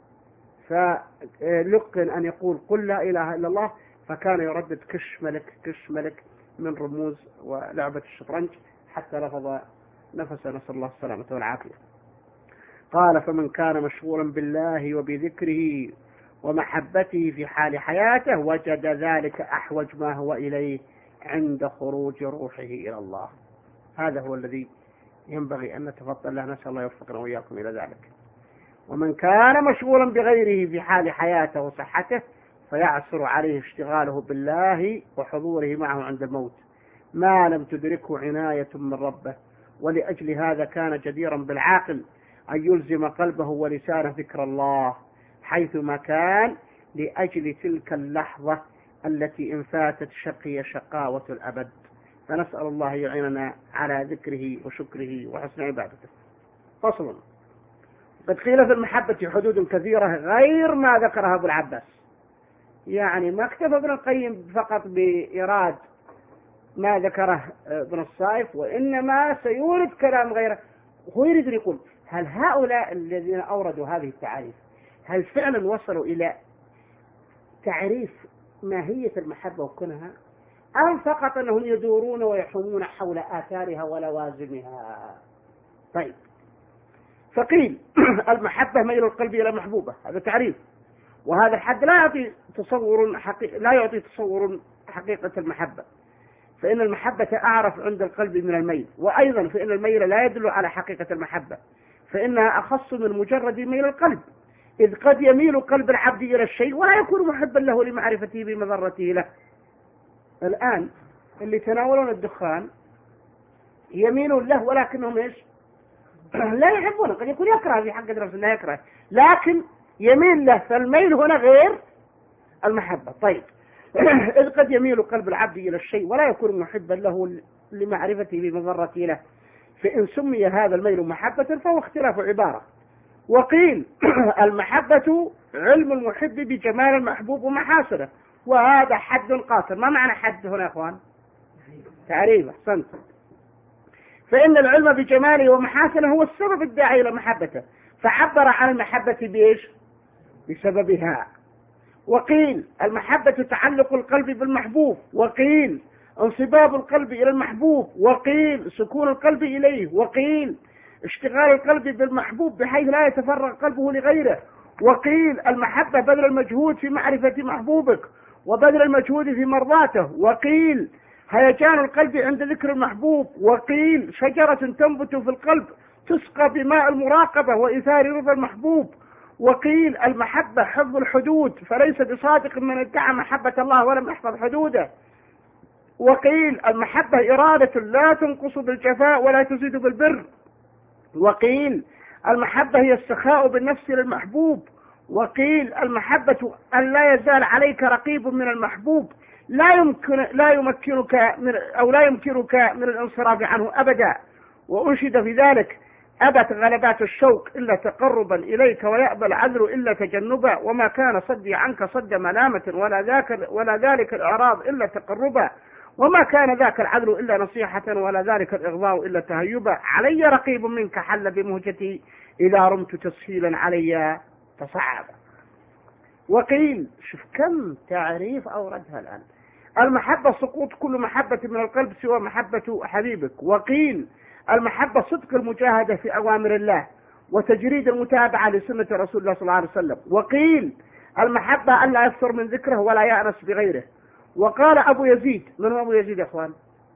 فلقن أن يقول قل لا إله إلا الله، فكان يردد كش ملك كش ملك من رموز ولعبة الشطرنج حتى لفظ نفسه، نسأل الله السلامة والعافية. قال فمن كان مشغولا بالله وبذكره ومحبته في حال حياته وجد ذلك أحوج ما هو إليه عند خروج روحه إلى الله. هذا هو الذي ينبغي أن نتفضل له، نسأل الله يوفقنا وإياكم إلى ذلك. ومن كان مشغولا بغيره في حال حياته وصحته فيعسر عليه اشتغاله بالله وحضوره معه عند الموت ما لم تدركه عناية من ربه. ولأجل هذا كان جديرا بالعاقل أن يلزم قلبه ولسانه ذكر الله حيثما كان لأجل تلك اللحظة التي إن فاتت شقي شقاوة الأبد. فنسأل الله يعيننا على ذكره وشكره وحسن عبادته. فصل. قد قيل في المحبة حدود كثيرة غير ما ذكرها أبو العباس، يعني ما اكتفى ابن القيم فقط بإيراد ما ذكره ابن الصائف، وإنما سيورد كلام غيره. هو يريد يقول هل هؤلاء الذين أوردوا هذه التعاريف هل فعلا وصلوا إلى تعريف ماهية المحبة وكنها، أم فقط أنهم يدورون ويحومون حول آثارها ولوازمها؟ طيب، فقيل المحبة ميل القلب إلى محبوبة، هذا تعريف، وهذا الحد لا يعطي تصور حقيقة لا يعطي تصور حقيقة المحبة، فإن المحبة أعرف عند القلب من الميل، وأيضا فإن الميل لا يدل على حقيقة المحبة، فإنها أخص من مجرد ميل القلب، إذ قد يميل قلب العبد إلى الشيء ولا يكون محبا له لمعرفته بمضرته له. الآن اللي تناولون الدخان يميلون له ولكنهم إيش؟ لا يحبونه، قد يكون يكره في حق نفسه لا يكره، لكن يميل له، فالميل هنا غير المحبة. طيب، إذ قد يميل قلب العبد إلى الشيء ولا يكون محبا له لمعرفته بمضرته له، فإن سمي هذا الميل محبة فهو اختلاف عبارة. وقيل المحبة علم المحب بجمال المحبوب ومحاسنه، وهذا حد قاصر. ما معنى حد هنا يا أخوان؟ تعريف، أحسنت. فإن العلم بجماله ومحاسنه هو السبب الداعي إلى محبته، فعبر عن المحبة بإيش؟ بسببها. وقيل المحبة تعلق القلب بالمحبوب، وقيل انصباب القلب إلى المحبوب، وقيل سكون القلب إليه، وقيل اشتغال القلب بالمحبوب بحيث لا يتفرغ قلبه لغيره، وقيل المحبة بذل المجهود في معرفة محبوبك وبذل المجهود في مرضاته، وقيل هيجان القلب عند ذكر المحبوب، وقيل شجرة تنبت في القلب تسقى بماء المراقبة وإثار رضا المحبوب، وقيل المحبة حفظ الحدود، فليس بصادق من ادعى محبة الله ولم يحفظ حدوده، وقيل المحبة إرادة لا تنقص بالجفاء ولا تزيد بالبر، وقيل المحبة هي السخاء بالنفس للمحبوب، وقيل المحبة أن لا يزال عليك رقيب من المحبوب لا يمكن لا يمكنك من أو لا يمكنك من الانصراف عنه أبدا. وأنشد في ذلك أبت غلبات الشوق إلا تقربا إليك ويأبى العذر إلا تجنبا، وما كان صدي عنك صد ملامة ولا ذاك ولا ذلك الإعراض إلا تقربا، وما كان ذاك العذر إلا نصيحة ولا ذلك الإغضاء إلا تهيبا، علي رقيب منك حل بمهجتي إذا رمت تسهيلا علي تصعبا. وقيل شوف كم تعريف أوردها الآن. المحبة سقوط كل محبة من القلب سوى محبة حبيبك، وقيل المحبة صدق المجاهدة في أوامر الله وتجريد المتابعة لسنة رسول الله صلى الله عليه وسلم، وقيل المحبة أن لا يكثر من ذكره ولا يأنس بغيره. وقال أبو يزيد، من هو أبو يزيد يا أخوان؟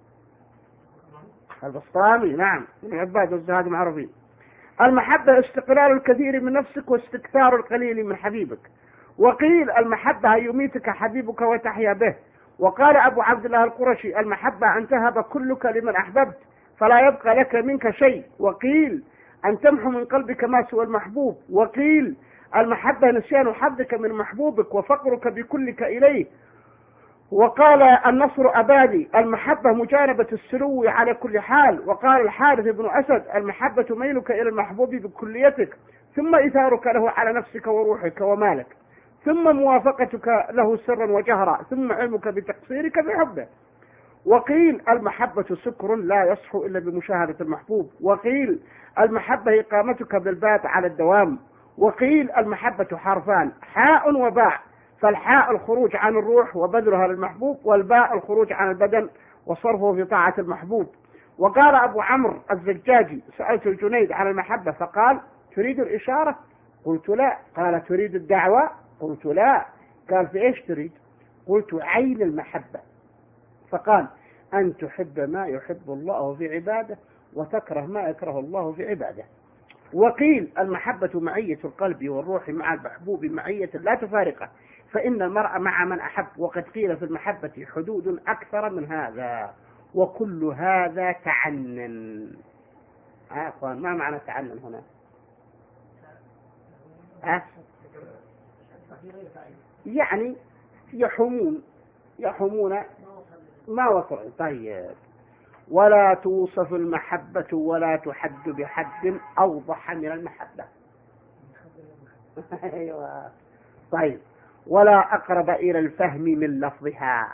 البسطامي، نعم، من عباد الزهاد معروفين. المحبة استقلال الكثير من نفسك واستكثار القليل من حبيبك. وقيل المحبة أن يميتك حبيبك وتحيا به. وقال أبو عبد الله القرشي المحبة أن تهب كلك لمن أحببت فلا يبقى لك منك شيء. وقيل أن تمحو من قلبك ما سوى المحبوب. وقيل المحبة نسيان حظك من محبوبك وفقرك بكلك إليه. وقال النصر أبادي المحبة مجانبة السلو على كل حال. وقال الحارث بن أسد المحبة ميلك إلى المحبوب بكليتك ثم إثارك له على نفسك وروحك ومالك ثم موافقتك له سرا وجهرا ثم علمك بتقصيرك بحبه. وقيل المحبة سكر لا يصحو إلا بمشاهدة المحبوب، وقيل المحبة إقامتك بالبات على الدوام، وقيل المحبة حرفان حاء وباء، فالحاء الخروج عن الروح وبذلها للمحبوب، والباء الخروج عن البدن وصرفه في طاعة المحبوب. وقال أبو عمرو الزجاجي سألت الجنيد عن المحبة فقال تريد الإشارة؟ قلت لا. قال تريد الدعوة؟ قلت لا. قال في إيش تريد؟ قلت عين المحبة. فقال أن تحب ما يحب الله في عباده وتكره ما يكره الله في عباده. وقيل المحبة معية القلب والروح مع المحبوب معية لا تفارقه، فإن المرء مع من أحب، وقد قيل في المحبة حدود أكثر من هذا، وكل هذا تعنن. ها أخوان ما معنى تعنن هنا؟ ها؟ يعني يحومون يحومون ما وصل. طيب ولا توصف المحبة ولا تحد بحد أوضح من المحبة. أيوة. طيب ولا أقرب إلى الفهم من لفظها.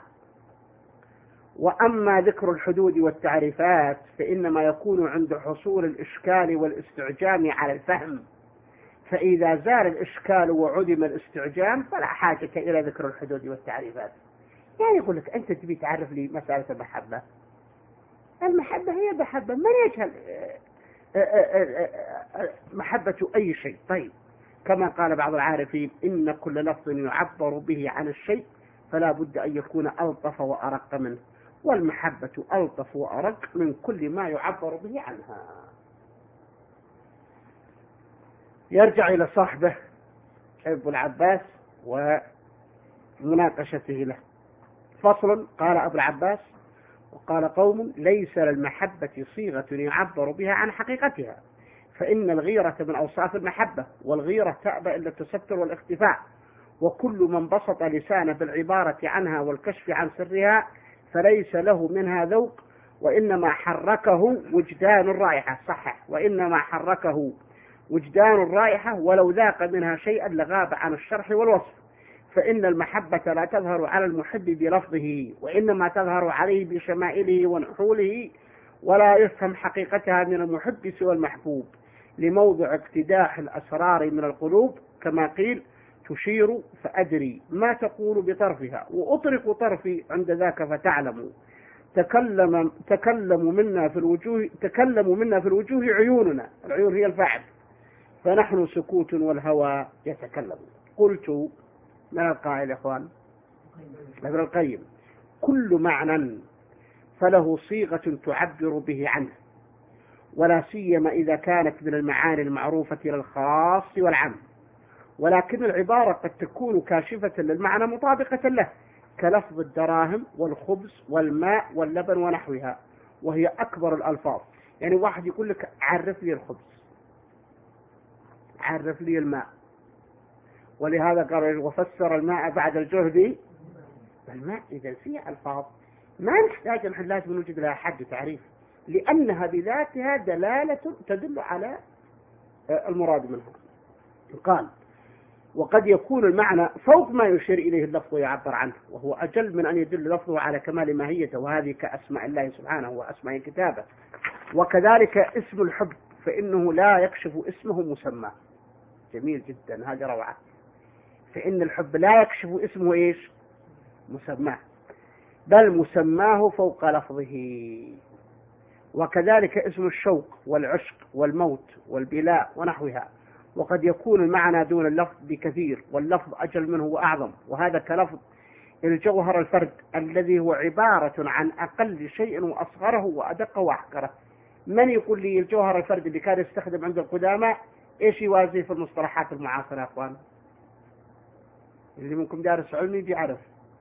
وأما ذكر الحدود والتعريفات فإنما يكون عند حصول الإشكال والاستعجام على الفهم، فإذا زال الإشكال وعدم الاستعجام فلا حاجة إلى ذكر الحدود والتعريفات. يعني يقول لك أنت تبي تعرف لي مسألة المحبة، المحبة هي محبة، من يجهل محبة أي شيء. طيب كما قال بعض العارفين إن كل لفظ يعبر به عن الشيء فلا بد أن يكون ألطف وأرق منه، والمحبة ألطف وأرق من كل ما يعبر به عنها. يرجع إلى صاحبه أبو العباس ومناقشته له. فصل. قال أبو العباس وقال قوم ليس للمحبة صيغة يعبر بها عن حقيقتها، فإن الغيرة من أوصاف المحبة، والغيرة تأبى إلا التستر والاختفاء، وكل من بسط لسانه بالعبارة عنها والكشف عن سرها فليس له منها ذوق، وإنما حركه وجدان الرائحة. صحح. وإنما حركه وجدان الرائحة، ولو ذاق منها شيئا لغاب عن الشرح والوصف، فإن المحبة لا تظهر على المحب بلفظه، وإنما تظهر عليه بشمائله ونحوله، ولا يفهم حقيقتها من المحب سوى المحبوب، لموضع اقتداح الأسرار من القلوب، كما قيل تشير فأدري ما تقول بطرفها وأطرق طرفي عند ذاك فتعلم. تكلم تكلم منا في الوجوه تكلم منا في الوجوه عيوننا، العيون هي الفاعل، فنحن سكوت والهوى يتكلم. قلت ما القائل يا اخوان؟ ابن القيم كل معنى فله صيغة تعبر به عنه، ولا سيما إذا كانت من المعاني المعروفة للخاص والعام، ولكن العبارة قد تكون كاشفة للمعنى مطابقة له، كلفظ الدراهم والخبز والماء واللبن ونحوها، وهي أكبر الألفاظ. يعني واحد يقول لك عرف لي الخبز، عرف لي الماء، ولهذا قال وفسر الماء بعد الجهد بالماء. إذا في ألفاظ ما نحتاج نحن لازم نوجد لها حد تعريف، لأنها بذاتها دلالة تدل على المراد منها. قال وقد يكون المعنى فوق ما يشير إليه اللفظ ويعبر عنه، وهو أجل من أن يدل لفظه على كمال ماهيته، وهذه كأسماء الله سبحانه وأسماء كتابه. وكذلك اسم الحب فإنه لا يكشف اسمه مسمى. جميل جدا، هذا روعة. فإن الحب لا يكشف اسمه إيش؟ مسماه، بل مسماه فوق لفظه. وكذلك اسم الشوق والعشق والموت والبلاء ونحوها، وقد يكون المعنى دون اللفظ بكثير، واللفظ أجل منه وأعظم، وهذا كلفظ الجوهر الفرد الذي هو عبارة عن أقل شيء وأصغره وأدقه وأحقره. من يقول لي الجوهر الفرد اللي كان يستخدم عند القدامى إيش يوازيه في المصطلحات المعاصرة يا أخوان؟ اللي منكم دارس علمي بيعرف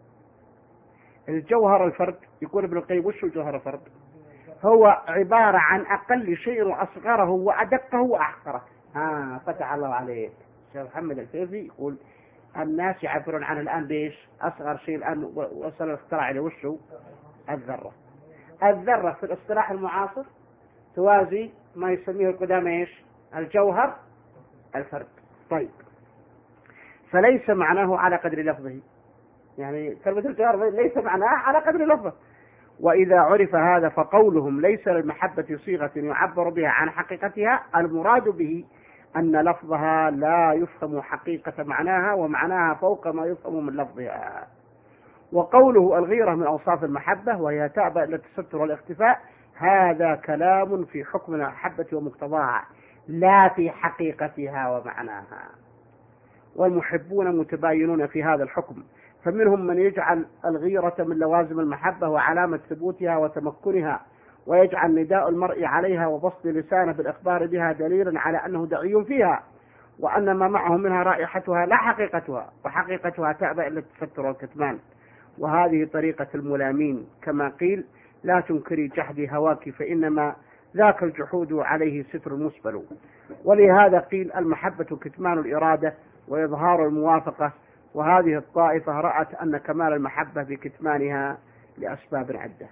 الجوهر الفرد. يقول ابن القيم وش الجوهر الفرد؟ هو عبارة عن أقل شيء وأصغره وأدقه وأحقره. ها فتح الله عليك. شيخ محمد الفيفي يقول الناس يعبرون عنه الآن بإيش؟ أصغر شيء الآن وصل الاختراع إلى وشه الذرة. الذرة في الاصطلاح المعاصر توازي ما يسميه القدامى إيش؟ الجوهر الفرد. طيب فليس معناه على قدر لفظه، يعني كلمة الجوهر ليس معناه على قدر لفظه، وإذا عرف هذا فقولهم ليس للمحبة صيغة يعبر بها عن حقيقتها، المراد به أن لفظها لا يفهم حقيقة معناها، ومعناها فوق ما يفهم من لفظها. وقوله الغيرة من أوصاف المحبة وهي تأبى إلى التستر والاختفاء، هذا كلام في حكم المحبة ومقتضاها لا في حقيقتها ومعناها. والمحبون متباينون في هذا الحكم، فمنهم من يجعل الغيرة من لوازم المحبة وعلامة ثبوتها وتمكنها، ويجعل نداء المرء عليها وبسط لسانه بالإخبار بها دليلا على أنه دعي فيها، وأن ما معه منها رائحتها لا حقيقتها، وحقيقتها تأبى إلا التستر والكتمان. وهذه طريقة الملامين، كما قيل لا تنكري جحدي هواك فإنما ذاك الجحود عليه ستر مسبل. ولهذا قيل المحبة كتمان الإرادة وإظهار الموافقة. وهذه الطائفة رأت أن كمال المحبة بكتمانها لأسباب عدة.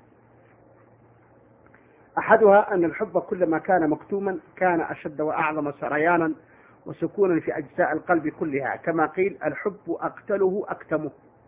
أحدها أن الحب كلما كان مكتوما كان أشد وأعظم سريانا وسكونا في أجزاء القلب كلها، كما قيل الحب أقتله أكتمه،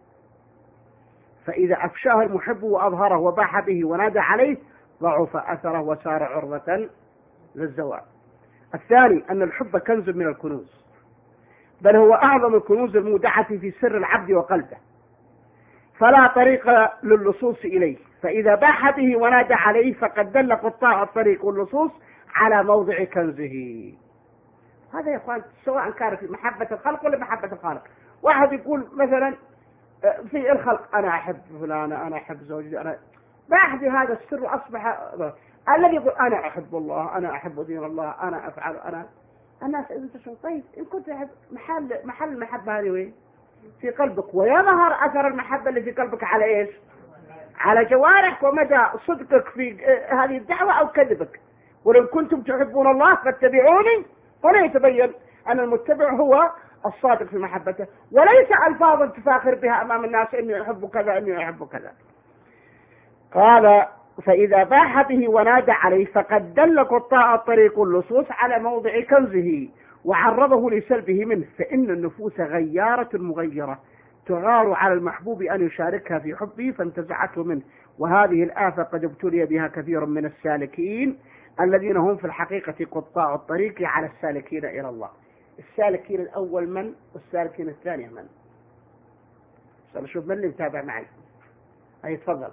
فإذا أفشاه المحب وأظهره وباح به ونادى عليه ضعف أثره وصار عرضة للزوال. الثاني أن الحب كنز من الكنوز، بل هو أعظم الكنوز المودعة في سر العبد وقلبه، فلا طريق للصوص إليه، فإذا باح به ونادى عليه فقد دل قطاع الطريق واللصوص على موضع كنزه. هذا يا إخوان سواء كان في محبة الخلق ولا محبة الخالق. واحد يقول مثلا في الخلق أنا أحب فلانة، أنا أحب زوجي، أنا بعد هذا السر أصبح الذي يقول أنا أحب الله، أنا أحب دين الله، أنا أفعل، أنا الناس أنت شو طيب إن كنت أحب محل محل المحبة هذه وين؟ في قلبك، ويظهر أثر المحبة اللي في قلبك على إيش؟ على جوارح ومدى صدقك في هذه الدعوة أو كذبك. ولو كنتم تحبون الله فاتبعوني، ولا يتبين أن المتبع هو الصادق في محبته، وليس ألفاظا تفاخر بها أمام الناس إني أحب كذا إني أحب كذا. قال فإذا باح به ونادى عليه فقد دل قطاع الطريق اللصوص على موضع كنزه وعرضه لسلبه منه، فإن النفوس غيارة مغيرة تغار على المحبوب أن يشاركها في حبه فانتزعته منه. وهذه الآفة قد ابتلي بها كثير من السالكين الذين هم في الحقيقة قطاع الطريق على السالكين إلى الله. السالكين الأول من؟ والسالكين الثاني من؟ سنشوف من اللي متابع معي. أي تفضل.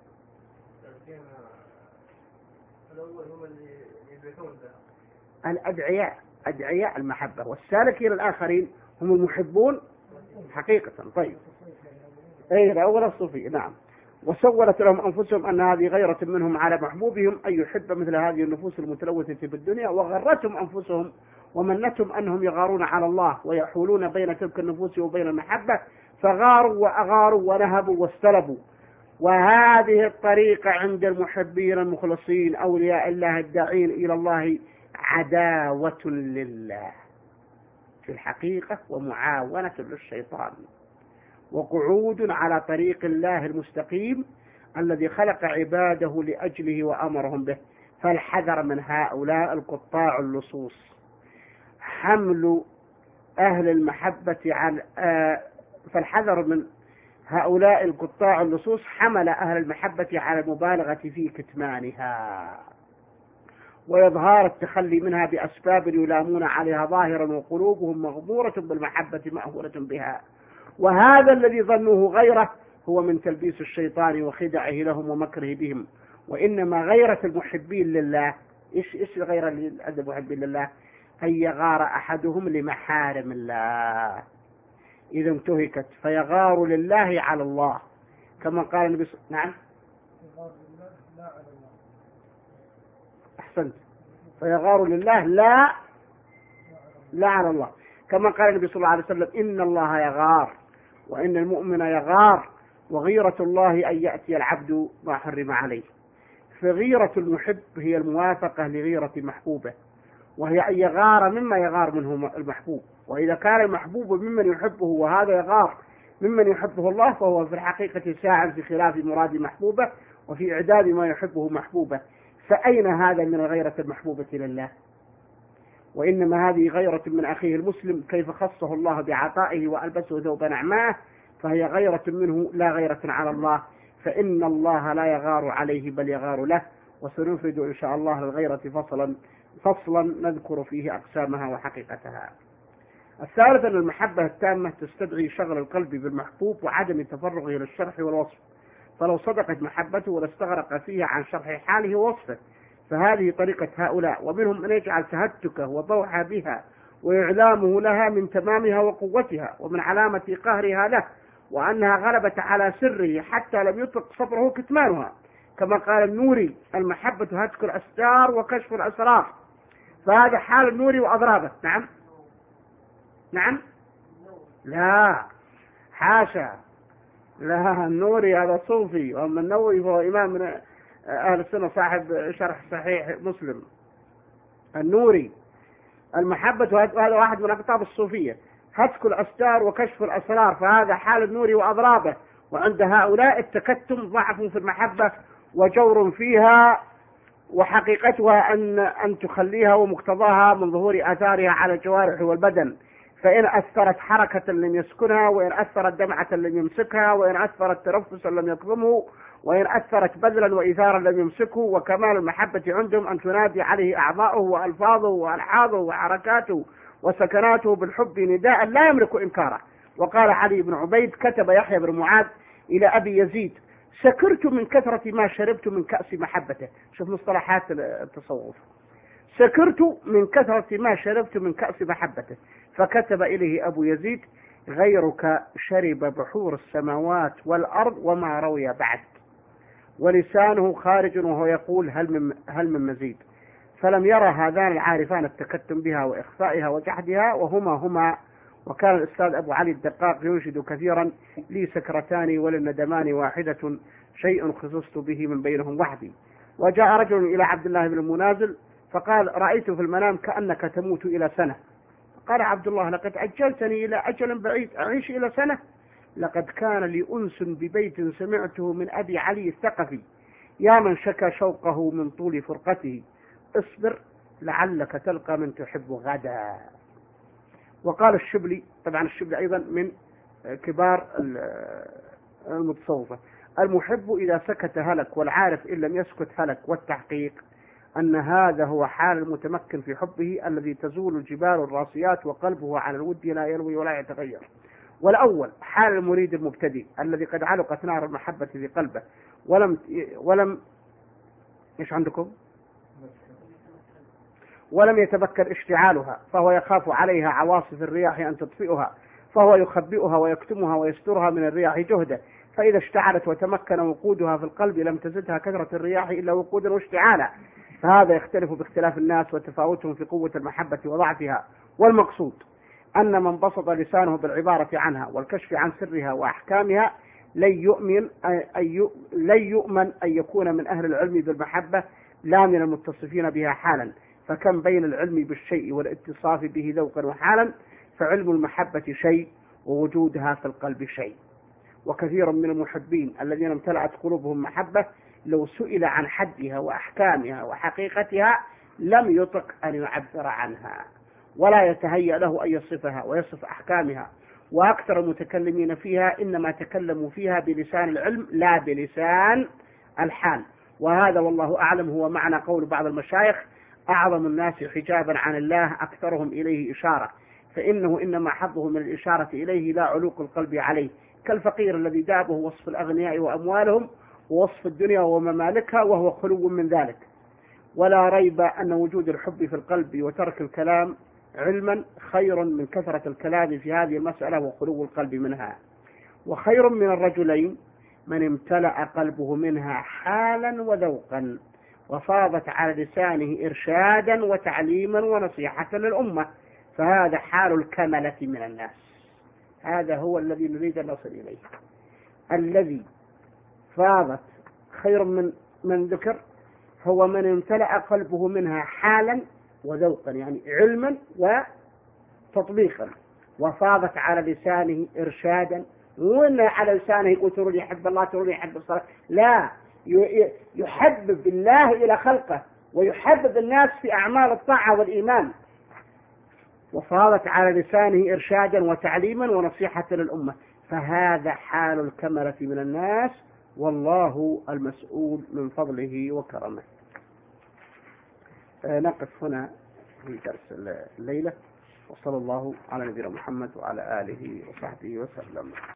الأول هم اللي يدركون الأدعياء، أدعياء المحبة، والسالكين الآخرين هم المحبون حقيقة. طيب أي الأول الصوفي. نعم. وسولت لهم أنفسهم أن هذه غيرة منهم على محبوبهم أن يحب مثل هذه النفوس المتلوثة في الدنيا، وغرتهم أنفسهم ومنتهم أنهم يغارون على الله ويحولون بين تلك النفوس وبين المحبة، فغاروا وأغاروا ونهبوا واستلبوا. وهذه الطريقة عند المحبين المخلصين أولياء الله الداعين إلى الله عداوة لله في الحقيقة ومعاونة للشيطان، وقعود على طريق الله المستقيم الذي خلق عباده لأجله وأمرهم به. فالحذر من هؤلاء القطاع اللصوص. حمل أهل المحبة على آه فالحذر من هؤلاء القطاع اللصوص حمل أهل المحبة على المبالغة في كتمانها وإظهار التخلي منها بأسباب يلامون عليها ظاهرا وقلوبهم مغمورة بالمحبة مأهولة بها. وهذا الذي ظنوه غيره هو من تلبيس الشيطان وخدعه لهم ومكره بهم. وإنما غيرة المحبين لله، إيش إيش غير المحبين لله؟ أن يغار أحدهم لمحارم الله إذا انتهكت فيغار لله على الله، كما قال النبي صلى الله عليه وسلم. نعم أحسنت. فيغار لله لا لا على الله، كما قال النبي صلى الله عليه وسلم إن الله يغار وإن المؤمن يغار وغيرة الله أن يأتي العبد ما حرم عليه. فغيرة المحب هي الموافقة لغيرة محبوبه، وهي أن يغار مما يغار منه المحبوب. وإذا كان المحبوب ممن يحبه وهذا يغار ممن يحبه الله فهو في الحقيقة ساعد في خلاف مراد محبوبه وفي إعداد ما يحبه محبوبه. فأين هذا من غيرة المحبوبة لله؟ وإنما هذه غيرة من أخيه المسلم كيف خصه الله بعطائه وألبسه ثوب نعماه، فهي غيرة منه لا غيرة على الله. فإن الله لا يغار عليه بل يغار له. وسنفرد إن شاء الله للغيرة فصلا فصلا نذكر فيه أقسامها وحقيقتها. الثالث أن المحبة التامة تستدعي شغل القلب بالمحبوب وعدم تفرغه للشرح والوصف، فلو صدقت محبته لاستغرق فيها عن شرح حاله ووصفه، فهذه طريقة هؤلاء. ومنهم من يجعل تهتكه وضوحها بها وإعلامه لها من تمامها وقوتها ومن علامة قهرها له، وأنها غلبت على سره حتى لم يطلق صبره كتمانها، كما قال النوري: المحبة هتك الأستار وكشف الأسرار. فهذا حال النوري وأضرابه. نعم نعم لا حاشا، لا، النوري هذا صوفي، وأما النووي هو إمام من أهل السنة صاحب شرح صحيح مسلم. النوري المحبة هذا واحد من أقطاب الصوفية، هتك الأستار وكشف الأسرار، فهذا حال النوري وأضرابه. وعند هؤلاء التكتم ضعف في المحبة وجور فيها، وحقيقتها أن أن تخليها ومقتضاها من ظهور آثارها على الجوارح والبدن، فإن أثرت حركة لم يسكنها، وإن أثرت دمعة لم يمسكها، وإن أثرت تنفسا لم يكظمه، وإن أثرت بذلا وإيثارا لم يمسكه. وكمال المحبة عندهم أن تنادي عليه أعضاؤه وألفاظه وألحاظه وحركاته وسكناته بالحب نداء لا يملك إنكاره. وقال علي بن عبيد: كتب يحيى بن معاذ إلى أبي يزيد: سكرت من كثرة ما شربت من كأس محبته. شوف مصطلحات التصوف: سكرت من كثرة ما شربت من كأس محبته. فكتب إليه أبو يزيد: غيرك شرب بحور السماوات والأرض وما روي بعد، ولسانه خارج وهو يقول: هل من, هل من مزيد. فلم يرى هذان العارفان التكتم بها وإخفائها وجحدها، وهما هما. وكان الأستاذ أبو علي الدقاق ينشد كثيرا: لي سكرتان وللندمان واحدة، شيء خصصت به من بينهم وحدي. وجاء رجل إلى عبد الله بن المنازل فقال: رأيت في المنام كأنك تموت إلى سنة. قال عبد الله: لقد أجلتني إلى أجل بعيد، أعيش إلى سنة؟ لقد كان لي أنس ببيت سمعته من أبي علي الثقفي: يا من شكى شوقه من طول فرقته، اصبر لعلك تلقى من تحب غدا. وقال الشبلي، طبعا الشبلي أيضا من كبار المتصوفة: المحب إذا سكت هلك، والعارف إن لم يسكت هلك. والتحقيق أن هذا هو حال المتمكن في حبه الذي تزول الجبال الراسيات وقلبه على الود لا يلوي ولا يتغير. والأول حال المريد المبتدئ الذي قد علقت نار المحبة في قلبه ولم ولم إيش عندكم ولم يتبكر اشتعالها، فهو يخاف عليها عواصف الرياح أن تطفئها، فهو يخبئها ويكتمها ويسترها من الرياح جهدا. فإذا اشتعلت وتمكن وقودها في القلب لم تزدها كثرة الرياح إلا وقودا واشتعالا. فهذا يختلف باختلاف الناس وتفاوتهم في قوة المحبة وضعفها. والمقصود أن من بسط لسانه بالعبارة عنها والكشف عن سرها وأحكامها لن يؤمن أن لن يؤمن أن يكون من أهل العلم بالمحبة، لا من المتصفين بها حالا. فكم بين العلم بالشيء والاتصاف به ذوقا وحالا، فعلم المحبة شيء ووجودها في القلب شيء. وكثير من المحبين الذين امتلأت قلوبهم محبة لو سئل عن حدها وأحكامها وحقيقتها لم يطق أن يعبر عنها، ولا يتهيأ له أن يصفها ويصف أحكامها. وأكثر المتكلمين فيها إنما تكلموا فيها بلسان العلم لا بلسان الحال. وهذا والله أعلم هو معنى قول بعض المشايخ: أعظم الناس حجابا عن الله أكثرهم إليه إشارة، فإنه إنما حظه من الإشارة إليه لا علوق القلب عليه، كالفقير الذي دابه وصف الأغنياء وأموالهم ووصف الدنيا وممالكها وهو خلو من ذلك. ولا ريب أن وجود الحب في القلب وترك الكلام علما خير من كثرة الكلام في هذه المسألة وخلو القلب منها. وخير من الرجلين من امتلأ قلبه منها حالا وذوقا، وفاضت على لسانه إرشادا وتعليما ونصيحة للأمة، فهذا حال الكملة من الناس. هذا هو الذي نريد أن نصل إليه، الذي فاضت خير من من ذكر هو من امتلأ قلبه منها حالا وذوقا، يعني علما وتطبيقا، وفاضت على لسانه إرشادا. وإن على لسانه يقول تروني يحب الله تروني يحب الصلاة، لا، يحبب الله إلى خلقه ويحبب الناس في أعمال الطاعة والإيمان. وفاضت على لسانه إرشادا وتعليما ونصيحة للأمة، فهذا حال الكملة من الناس، والله المسؤول من فضله وكرمه. نقف هنا في درس الليلة، وصلى الله على نبينا محمد وعلى آله وصحبه وسلم.